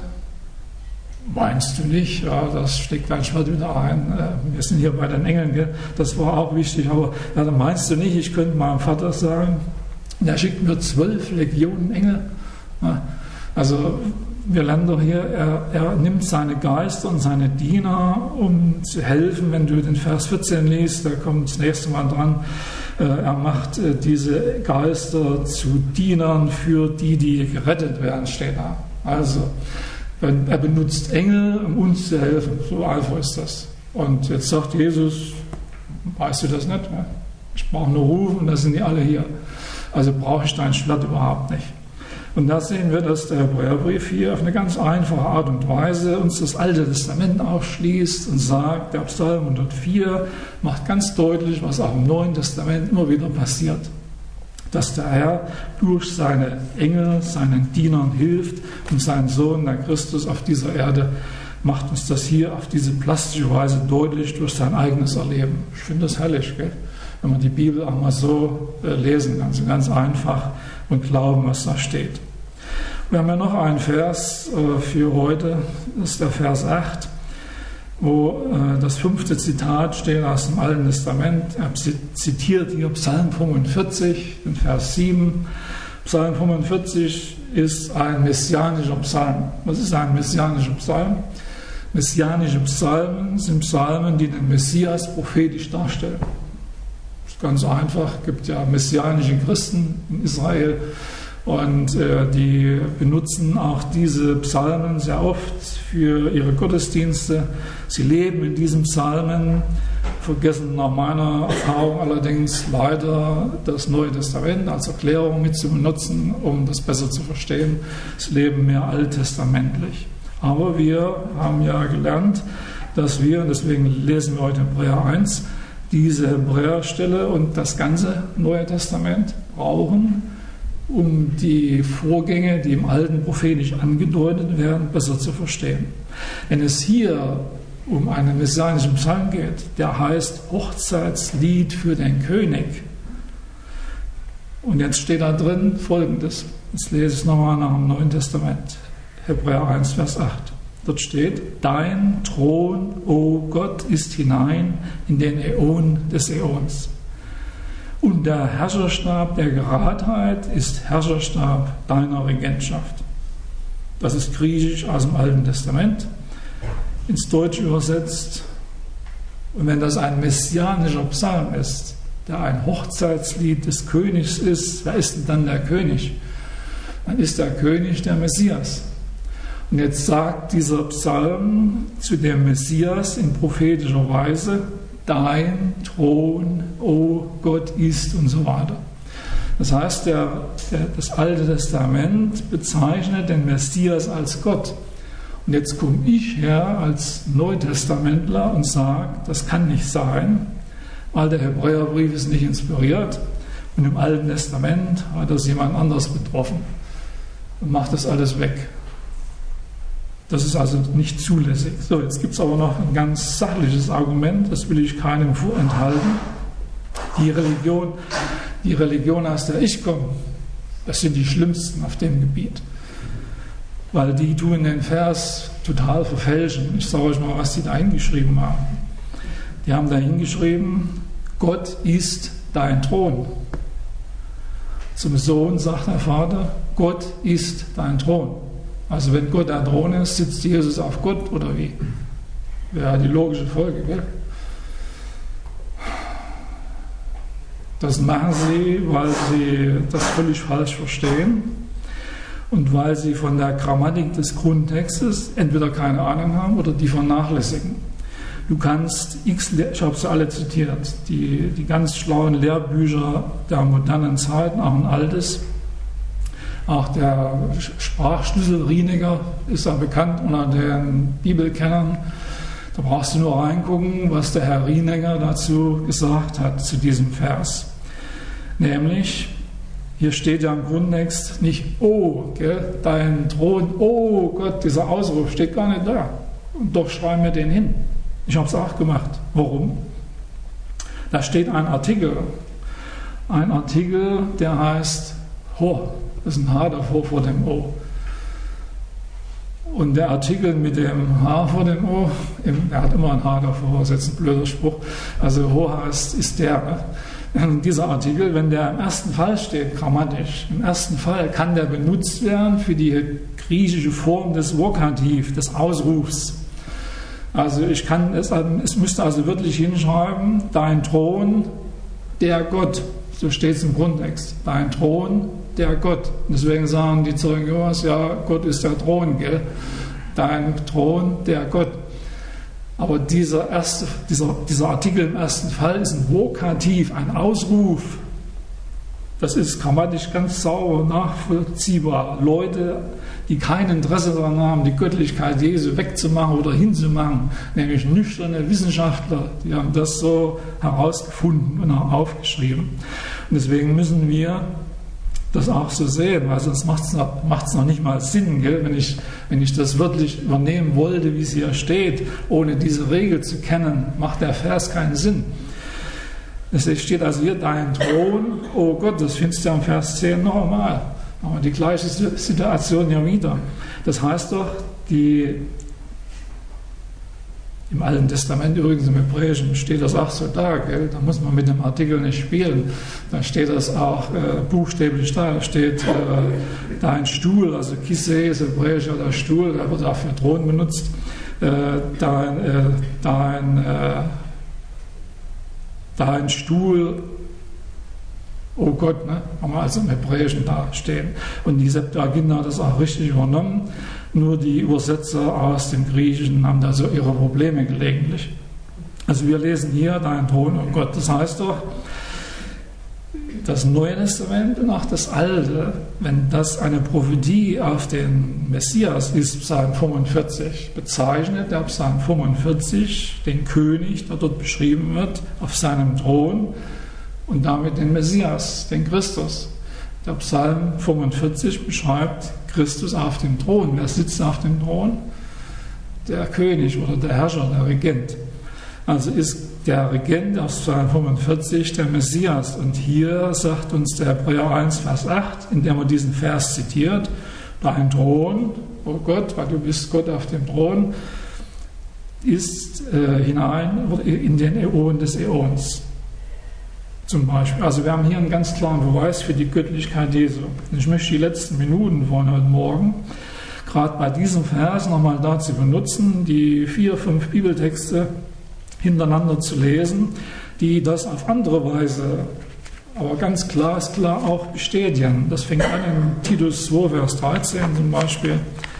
Meinst du nicht? Ja, das steckt dein Schwert wieder ein. Wir sind hier bei den Engeln, gell? Das war auch wichtig. Aber ja, dann meinst du nicht, ich könnte meinem Vater sagen, der schickt mir 12 Legionen Engel. Ja, also wir lernen doch hier, er nimmt seine Geister und seine Diener, um zu helfen. Wenn du den Vers 14 liest, da kommt das nächste Mal dran, er macht diese Geister zu Dienern für die gerettet werden, steht da. Also, er benutzt Engel, um uns zu helfen. So einfach ist das. Und jetzt sagt Jesus, weißt du das nicht? Ich brauche nur rufen, da sind die alle hier. Also brauche ich dein Schwert überhaupt nicht. Und da sehen wir, dass der Hebräerbrief hier auf eine ganz einfache Art und Weise uns das Alte Testament aufschließt und sagt, der Psalm 104 macht ganz deutlich, was auch im Neuen Testament immer wieder passiert. Dass der Herr durch seine Engel, seinen Dienern hilft und seinen Sohn, der Christus auf dieser Erde, macht uns das hier auf diese plastische Weise deutlich durch sein eigenes Erleben. Ich finde das herrlich, gell? Wenn man die Bibel auch mal so lesen kann, so ganz einfach und glauben, was da steht. Wir haben ja noch einen Vers für heute, das ist der Vers 8, wo das 5. Zitat steht aus dem Alten Testament. Er zitiert hier Psalm 45, den Vers 7. Psalm 45 ist ein messianischer Psalm. Was ist ein messianischer Psalm? Messianische Psalmen sind Psalmen, die den Messias prophetisch darstellen. Das ist ganz einfach. Es gibt ja messianische Christen in Israel. Und die benutzen auch diese Psalmen sehr oft für ihre Gottesdienste. Sie leben in diesen Psalmen, vergessen nach meiner Erfahrung allerdings leider das Neue Testament als Erklärung mit zu benutzen, um das besser zu verstehen. Sie leben mehr alttestamentlich. Aber wir haben ja gelernt, dass wir, und deswegen lesen wir heute Hebräer 1, diese Hebräerstelle und das ganze Neue Testament brauchen, um die Vorgänge, die im Alten prophetisch angedeutet werden, besser zu verstehen. Wenn es hier um einen messianischen Psalm geht, der heißt Hochzeitslied für den König. Und jetzt steht da drin Folgendes. Jetzt lese ich es nochmal nach dem Neuen Testament. Hebräer 1, Vers 8. Dort steht, dein Thron, o Gott, ist hinein in den Äon des Äons. Und der Herrscherstab der Geradheit ist Herrscherstab deiner Regentschaft. Das ist griechisch aus dem Alten Testament, ins Deutsche übersetzt. Und wenn das ein messianischer Psalm ist, der ein Hochzeitslied des Königs ist, wer ist denn dann der König? Dann ist der König der Messias. Und jetzt sagt dieser Psalm zu dem Messias in prophetischer Weise, dein Thron, o Gott, ist und so weiter. Das heißt, das Alte Testament bezeichnet den Messias als Gott. Und jetzt komme ich her als Neutestamentler und sage, das kann nicht sein, weil der Hebräerbrief ist nicht inspiriert und im Alten Testament hat das jemand anders betroffen und macht das alles weg. Das ist also nicht zulässig. So, jetzt gibt es aber noch ein ganz sachliches Argument, das will ich keinem vorenthalten. Die Religion, aus der ich komme, das sind die schlimmsten auf dem Gebiet. Weil die tun den Vers total verfälschen. Ich sage euch mal, was die da hingeschrieben haben. Die haben da hingeschrieben, Gott ist dein Thron. Zum Sohn sagt der Vater, Gott ist dein Thron. Also wenn Gott der Thron ist, sitzt Jesus auf Gott oder wie? Wäre die logische Folge, gell? Das machen sie, weil sie das völlig falsch verstehen und weil sie von der Grammatik des Grundtextes entweder keine Ahnung haben oder die vernachlässigen. Du kannst ich habe sie alle zitiert, die ganz schlauen Lehrbücher der modernen Zeiten, auch ein altes. Auch der Sprachschlüssel Rieniger ist ja bekannt unter den Bibelkennern. Da brauchst du nur reingucken, was der Herr Rieniger dazu gesagt hat, zu diesem Vers. Nämlich, hier steht ja im Grundtext nicht "Oh, gell, dein Thron, oh Gott", dieser Ausruf steht gar nicht da. Und doch schreiben wir den hin. Ich habe es auch gemacht. Warum? Da steht ein Artikel, der heißt Ho. Das ist ein H davor vor dem O. Und der Artikel mit dem H vor dem O, der hat immer ein H davor, das ist jetzt ein blöder Spruch. Also Ho heißt, ist der. Und dieser Artikel, wenn der im ersten Fall steht, grammatisch, im ersten Fall kann der benutzt werden für die griechische Form des Vokativ, des Ausrufs. Also es müsste also wirklich hinschreiben, dein Thron, der Gott. So steht es im Grundtext. Dein Thron, der Gott. Deswegen sagen die Zeugen Jehovas, ja, Gott ist der Thron, gell? Dein Thron, der Gott. Aber dieser Artikel im ersten Fall ist ein Vokativ, ein Ausruf. Das ist grammatisch ganz sauber nachvollziehbar. Leute, die kein Interesse daran haben, die Göttlichkeit Jesu wegzumachen oder hinzumachen, nämlich nüchterne Wissenschaftler, die haben das so herausgefunden und auch aufgeschrieben. Und deswegen müssen wir das auch so sehen, weil sonst macht es noch nicht mal Sinn, gell? Wenn ich das wirklich übernehmen wollte, wie es hier steht, ohne diese Regel zu kennen, macht der Vers keinen Sinn. Es steht also hier, dein Thron, oh Gott, das findest du ja im Vers 10 noch einmal. Aber die gleiche Situation ja wieder. Das heißt doch, im Alten Testament übrigens, im Hebräischen steht das auch so da, gell? Da muss man mit dem Artikel nicht spielen. Da steht das auch buchstäblich da. Da steht dein Stuhl, also Kisei ist hebräisch oder Stuhl, da wird auch für Thron benutzt. Dein Stuhl, oh Gott, ne? Haben wir also im Hebräischen da stehen. Und die Septuaginta hat das auch richtig übernommen. Nur die Übersetzer aus dem Griechischen haben da so ihre Probleme gelegentlich. Also wir lesen hier dein Thron, oh Gott. Das heißt doch, das Neue Testament und auch das Alte, wenn das eine Prophetie auf den Messias ist, Psalm 45, bezeichnet der Psalm 45 den König, der dort beschrieben wird, auf seinem Thron und damit den Messias, den Christus. Der Psalm 45 beschreibt Christus auf dem Thron. Wer sitzt auf dem Thron? Der König oder der Herrscher, der Regent. Also ist der Regent aus Psalm 45 der Messias. Und hier sagt uns der Hebräer 1, Vers 8, in dem er diesen Vers zitiert, Dein Thron, oh Gott, weil du bist Gott auf dem Thron, ist hinein in den Äon des Äons. Zum Beispiel. Also wir haben hier einen ganz klaren Beweis für die Göttlichkeit Jesu. Und ich möchte die letzten Minuten von heute Morgen gerade bei diesem Vers nochmal dazu benutzen, die 4, 5 Bibeltexte hintereinander zu lesen, die das auf andere Weise, aber ganz klar auch bestätigen. Das fängt an in Titus 2, Vers 13 zum Beispiel.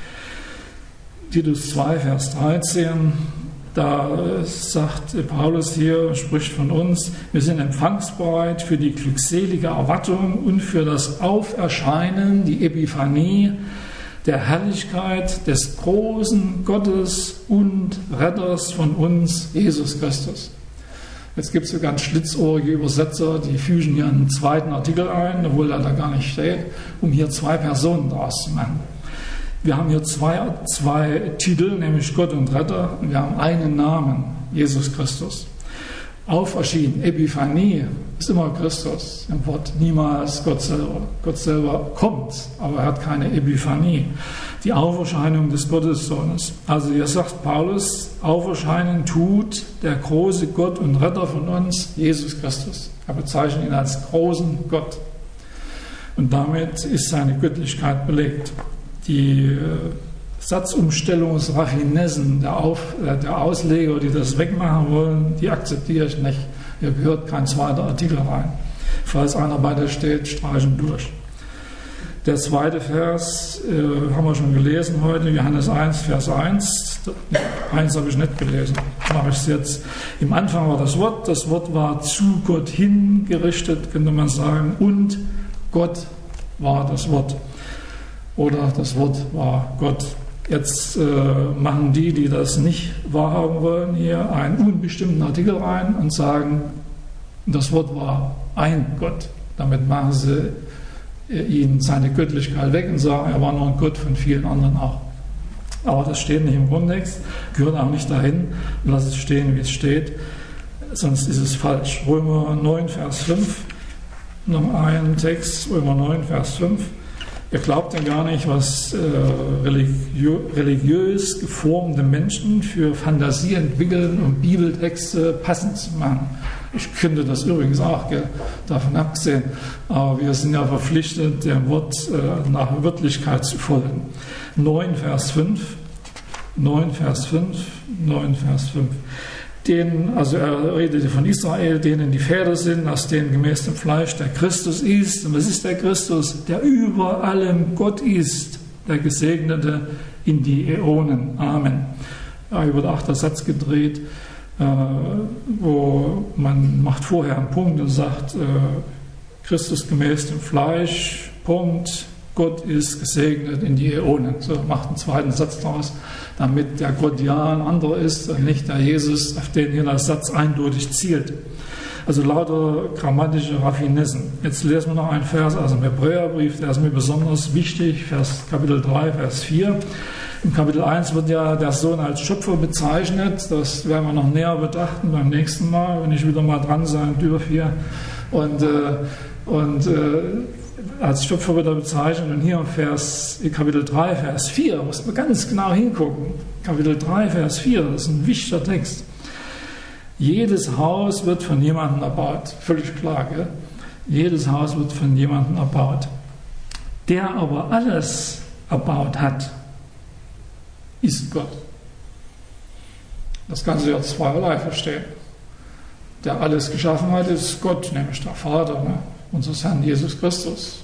Titus 2, Vers 13, da sagt Paulus hier, spricht von uns, wir sind empfangsbereit für die glückselige Erwartung und für das Auferscheinen, die Epiphanie der Herrlichkeit des großen Gottes und Retters von uns, Jesus Christus. Jetzt gibt es so ganz schlitzohrige Übersetzer, die fügen hier einen zweiten Artikel ein, obwohl er da gar nicht steht, um hier 2 Personen daraus zu machen. Wir haben hier zwei Titel, nämlich Gott und Retter, und wir haben einen Namen, Jesus Christus. Auferschieden, Epiphanie, ist immer Christus im Wort, niemals Gott selber. Gott selber kommt, aber er hat keine Epiphanie. Die Auferscheinung des Gottessohnes. Also hier sagt Paulus, Auferscheinen tut der große Gott und Retter von uns, Jesus Christus. Er bezeichnet ihn als großen Gott. Und damit ist seine Göttlichkeit belegt. Die Satzumstellungsraffinessen der Ausleger, die das wegmachen wollen, die akzeptiere ich nicht. Hier gehört kein zweiter Artikel rein. Falls einer bei der steht, streichen durch. Der zweite Vers haben wir schon gelesen heute, Johannes 1, Vers 1. 1 habe ich nicht gelesen, mache ich es jetzt. Im Anfang war das Wort war zu Gott hingerichtet, könnte man sagen, und Gott war das Wort. Oder das Wort war Gott. Jetzt machen die das nicht wahrhaben wollen, hier einen unbestimmten Artikel rein und sagen, das Wort war ein Gott. Damit machen sie ihn seine Göttlichkeit weg und sagen, er war nur ein Gott von vielen anderen auch. Aber das steht nicht im Grundtext, gehört auch nicht dahin. Lass es stehen, wie es steht, sonst ist es falsch. Römer 9, Vers 5, noch einen Text, Römer 9, Vers 5. Ihr glaubt ja gar nicht, was religiös geformte Menschen für Fantasie entwickeln, um Bibeltexte passend zu machen. Ich könnte das übrigens auch, davon abgesehen, aber wir sind ja verpflichtet, dem Wort nach Wörtlichkeit zu folgen. 9, Vers 5, 9, Vers 5, 9, Vers 5. Also er redete von Israel, denen die Väter sind, aus denen gemäß dem Fleisch der Christus ist. Und was ist der Christus? Der über allem Gott ist, der Gesegnete in die Äonen. Amen. Da wird auch der Satz gedreht, wo man macht vorher einen Punkt und sagt, Christus gemäß dem Fleisch, Punkt, Gott ist gesegnet in die Äonen. So macht einen zweiten Satz daraus, damit der Gott ja ein anderer ist und nicht der Jesus, auf den hier der Satz eindeutig zielt. Also lauter grammatische Raffinessen. Jetzt lesen wir noch einen Vers aus dem Hebräerbrief, der ist mir besonders wichtig, Kapitel 3, Vers 4. Im Kapitel 1 wird ja der Sohn als Schöpfer bezeichnet. Das werden wir noch näher betrachten beim nächsten Mal, wenn ich wieder mal dran sein dürfe hier. Als Schöpfer wird er bezeichnet und hier im Kapitel 3, Vers 4, muss man ganz genau hingucken. Kapitel 3, Vers 4, das ist ein wichtiger Text. Jedes Haus wird von jemandem erbaut. Völlig klar, gell? Jedes Haus wird von jemandem erbaut. Der aber alles erbaut hat, ist Gott. Das Ganze ja zweierlei verstehen. Der alles geschaffen hat, ist Gott, nämlich der Vater, unseres Herrn Jesus Christus.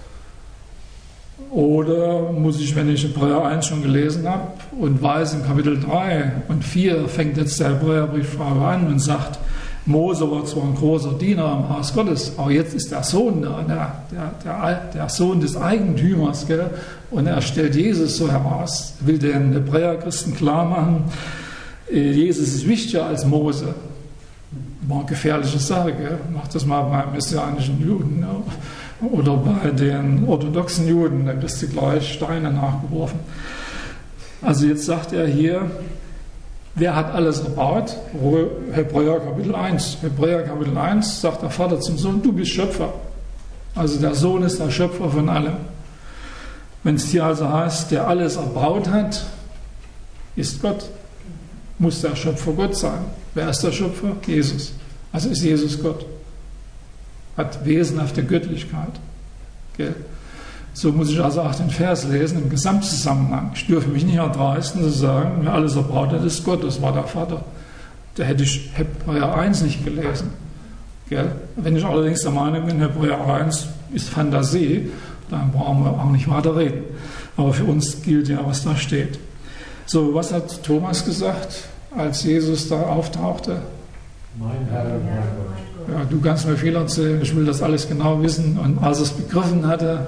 Oder muss ich, wenn ich Hebräer 1 schon gelesen habe und weiß, in Kapitel 3 und 4 fängt jetzt der Hebräerbriefschreiber an und sagt, Mose war zwar ein großer Diener im Haus Gottes, aber jetzt ist der Sohn da, der Sohn des Eigentümers, gell? Und er stellt Jesus so heraus, will den Hebräerchristen klar machen, Jesus ist wichtiger als Mose. War eine gefährliche Sache, gell? Macht das mal beim messianischen Juden, ne? Oder bei den orthodoxen Juden, da kriegst du gleich Steine nachgeworfen. Also jetzt sagt er hier, wer hat alles erbaut? Hebräer Kapitel 1. Hebräer Kapitel 1 sagt der Vater zum Sohn, du bist Schöpfer. Also der Sohn ist der Schöpfer von allem. Wenn es hier also heißt, der alles erbaut hat, ist Gott. Muss der Schöpfer Gott sein. Wer ist der Schöpfer? Jesus. Also ist Jesus Gott. Hat wesenhafte Göttlichkeit. Gell? So muss ich also auch den Vers lesen im Gesamtzusammenhang. Ich dürfe mich nicht erdreisten zu sagen, wer alles erbaut hat, ist Gott, das war der Vater. Da hätte ich Hebräer 1 nicht gelesen. Gell? Wenn ich allerdings der Meinung bin, Hebräer 1 ist Fantasie, dann brauchen wir auch nicht weiter reden. Aber für uns gilt ja, was da steht. So, was hat Thomas gesagt, als Jesus da auftauchte? Mein Herr, mein Gott. Ja, du kannst mir viel erzählen, ich will das alles genau wissen. Und als er es begriffen hatte,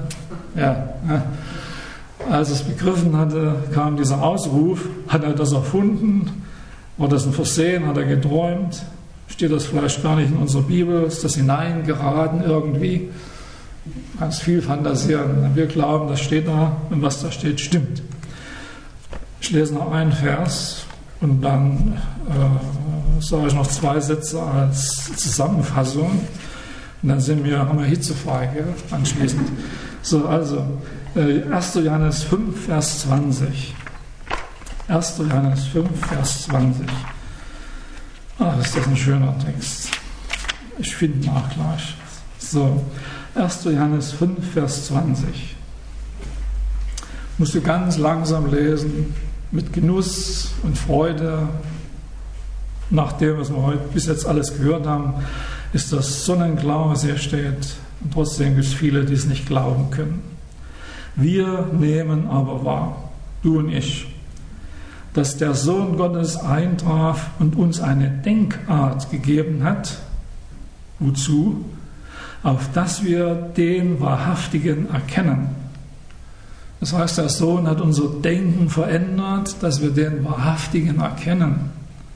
kam dieser Ausruf, hat er das erfunden? War das ein Versehen? Hat er geträumt? Steht das vielleicht gar nicht in unserer Bibel? Ist das hineingeraten irgendwie? Ganz viel fantasieren. Wir glauben, das steht da und was da steht, stimmt. Ich lese noch einen Vers und dann sage ich noch 2 Sätze als Zusammenfassung. Und dann haben wir hitzefrei, gell? Anschließend. So, also 1. Johannes 5, Vers 20. 1. Johannes 5, Vers 20. Ach, ist das ein schöner Text. Ich finde ihn auch gleich. So, 1. Johannes 5, Vers 20. Musst du ganz langsam lesen, mit Genuss und Freude. Nach dem, was wir heute bis jetzt alles gehört haben, ist das sonnenklar, was hier steht. Und trotzdem gibt es viele, die es nicht glauben können. Wir nehmen aber wahr, du und ich, dass der Sohn Gottes eintraf und uns eine Denkart gegeben hat. Wozu? Auf dass wir den Wahrhaftigen erkennen. Das heißt, der Sohn hat unser Denken verändert, dass wir den Wahrhaftigen erkennen.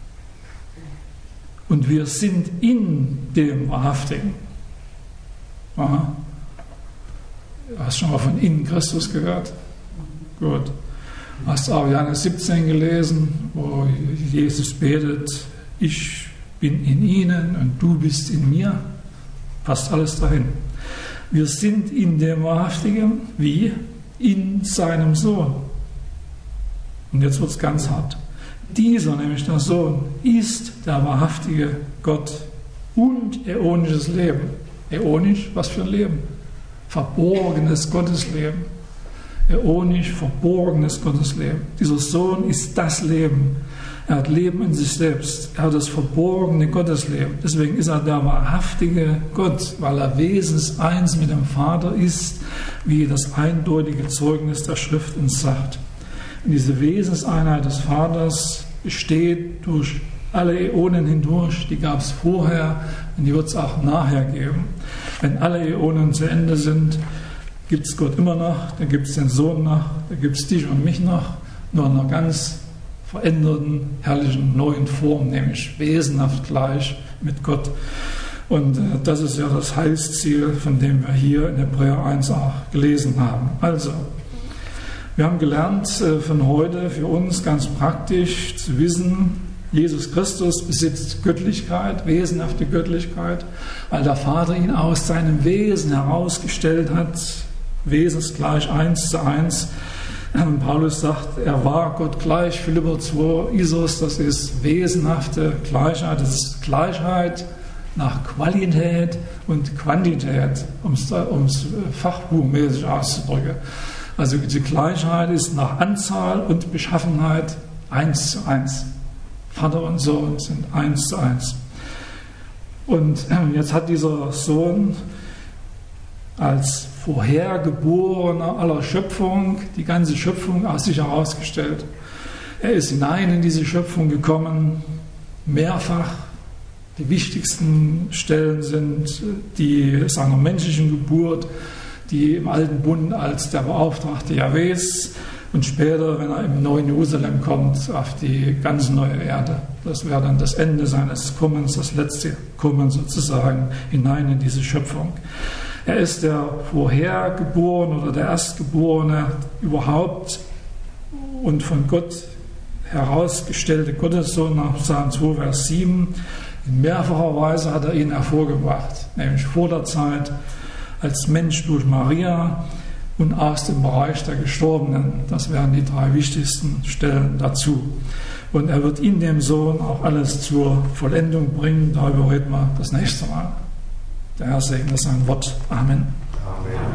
Und wir sind in dem Wahrhaftigen. Aha. Hast du schon mal von in Christus gehört? Gut. Hast du auch Johannes 17 gelesen, wo Jesus betet, ich bin in ihnen und du bist in mir? Passt alles dahin. Wir sind in dem Wahrhaftigen, wie? In seinem Sohn. Und jetzt wird es ganz hart. Dieser, nämlich der Sohn, ist der wahrhaftige Gott und äonisches Leben. Äonisch, was für ein Leben? Verborgenes Gottesleben. Äonisch, verborgenes Gottesleben. Dieser Sohn ist das Leben. Er hat Leben in sich selbst. Er hat das verborgene Gottesleben. Deswegen ist er der wahrhaftige Gott, weil er wesenseins mit dem Vater ist, wie das eindeutige Zeugnis der Schrift uns sagt. Und diese Wesenseinheit des Vaters besteht durch alle Äonen hindurch. Die gab es vorher und die wird es auch nachher geben. Wenn alle Äonen zu Ende sind, gibt es Gott immer noch, dann gibt es den Sohn noch, dann gibt es dich und mich noch, nur in einer ganz veränderten, herrlichen, neuen Form, nämlich wesenhaft gleich mit Gott. Und das ist ja das Heilsziel, von dem wir hier in Hebräer 1 auch gelesen haben. Also, wir haben gelernt von heute für uns ganz praktisch zu wissen, Jesus Christus besitzt Göttlichkeit, wesenhafte Göttlichkeit, weil der Vater ihn aus seinem Wesen herausgestellt hat, wesensgleich 1:1. Paulus sagt, er war Gott gleich, Philipper 2, Isos, das ist wesenhafte Gleichheit, das ist Gleichheit nach Qualität und Quantität, um es fachbuchmäßig auszudrücken. Also die Gleichheit ist nach Anzahl und Beschaffenheit 1:1. Vater und Sohn sind 1:1. Und jetzt hat dieser Sohn als Vorhergeborener aller Schöpfung die ganze Schöpfung aus sich herausgestellt. Er ist hinein in diese Schöpfung gekommen, mehrfach. Die wichtigsten Stellen sind die seiner menschlichen Geburt, die im Alten Bund als der Beauftragte Jahwes und später, wenn er im neuen Jerusalem kommt, auf die ganz neue Erde. Das wäre dann das Ende seines Kommens, das letzte Kommen sozusagen hinein in diese Schöpfung. Er ist der Vorhergeborene oder der Erstgeborene überhaupt und von Gott herausgestellte Gottessohn nach Psalm 2, Vers 7. In mehrfacher Weise hat er ihn hervorgebracht, nämlich vor der Zeit als Mensch durch Maria und aus dem Bereich der Gestorbenen. Das wären die 3 wichtigsten Stellen dazu. Und er wird in dem Sohn auch alles zur Vollendung bringen. Darüber reden wir das nächste Mal. Der Herr segne sein Wort. Amen. Amen.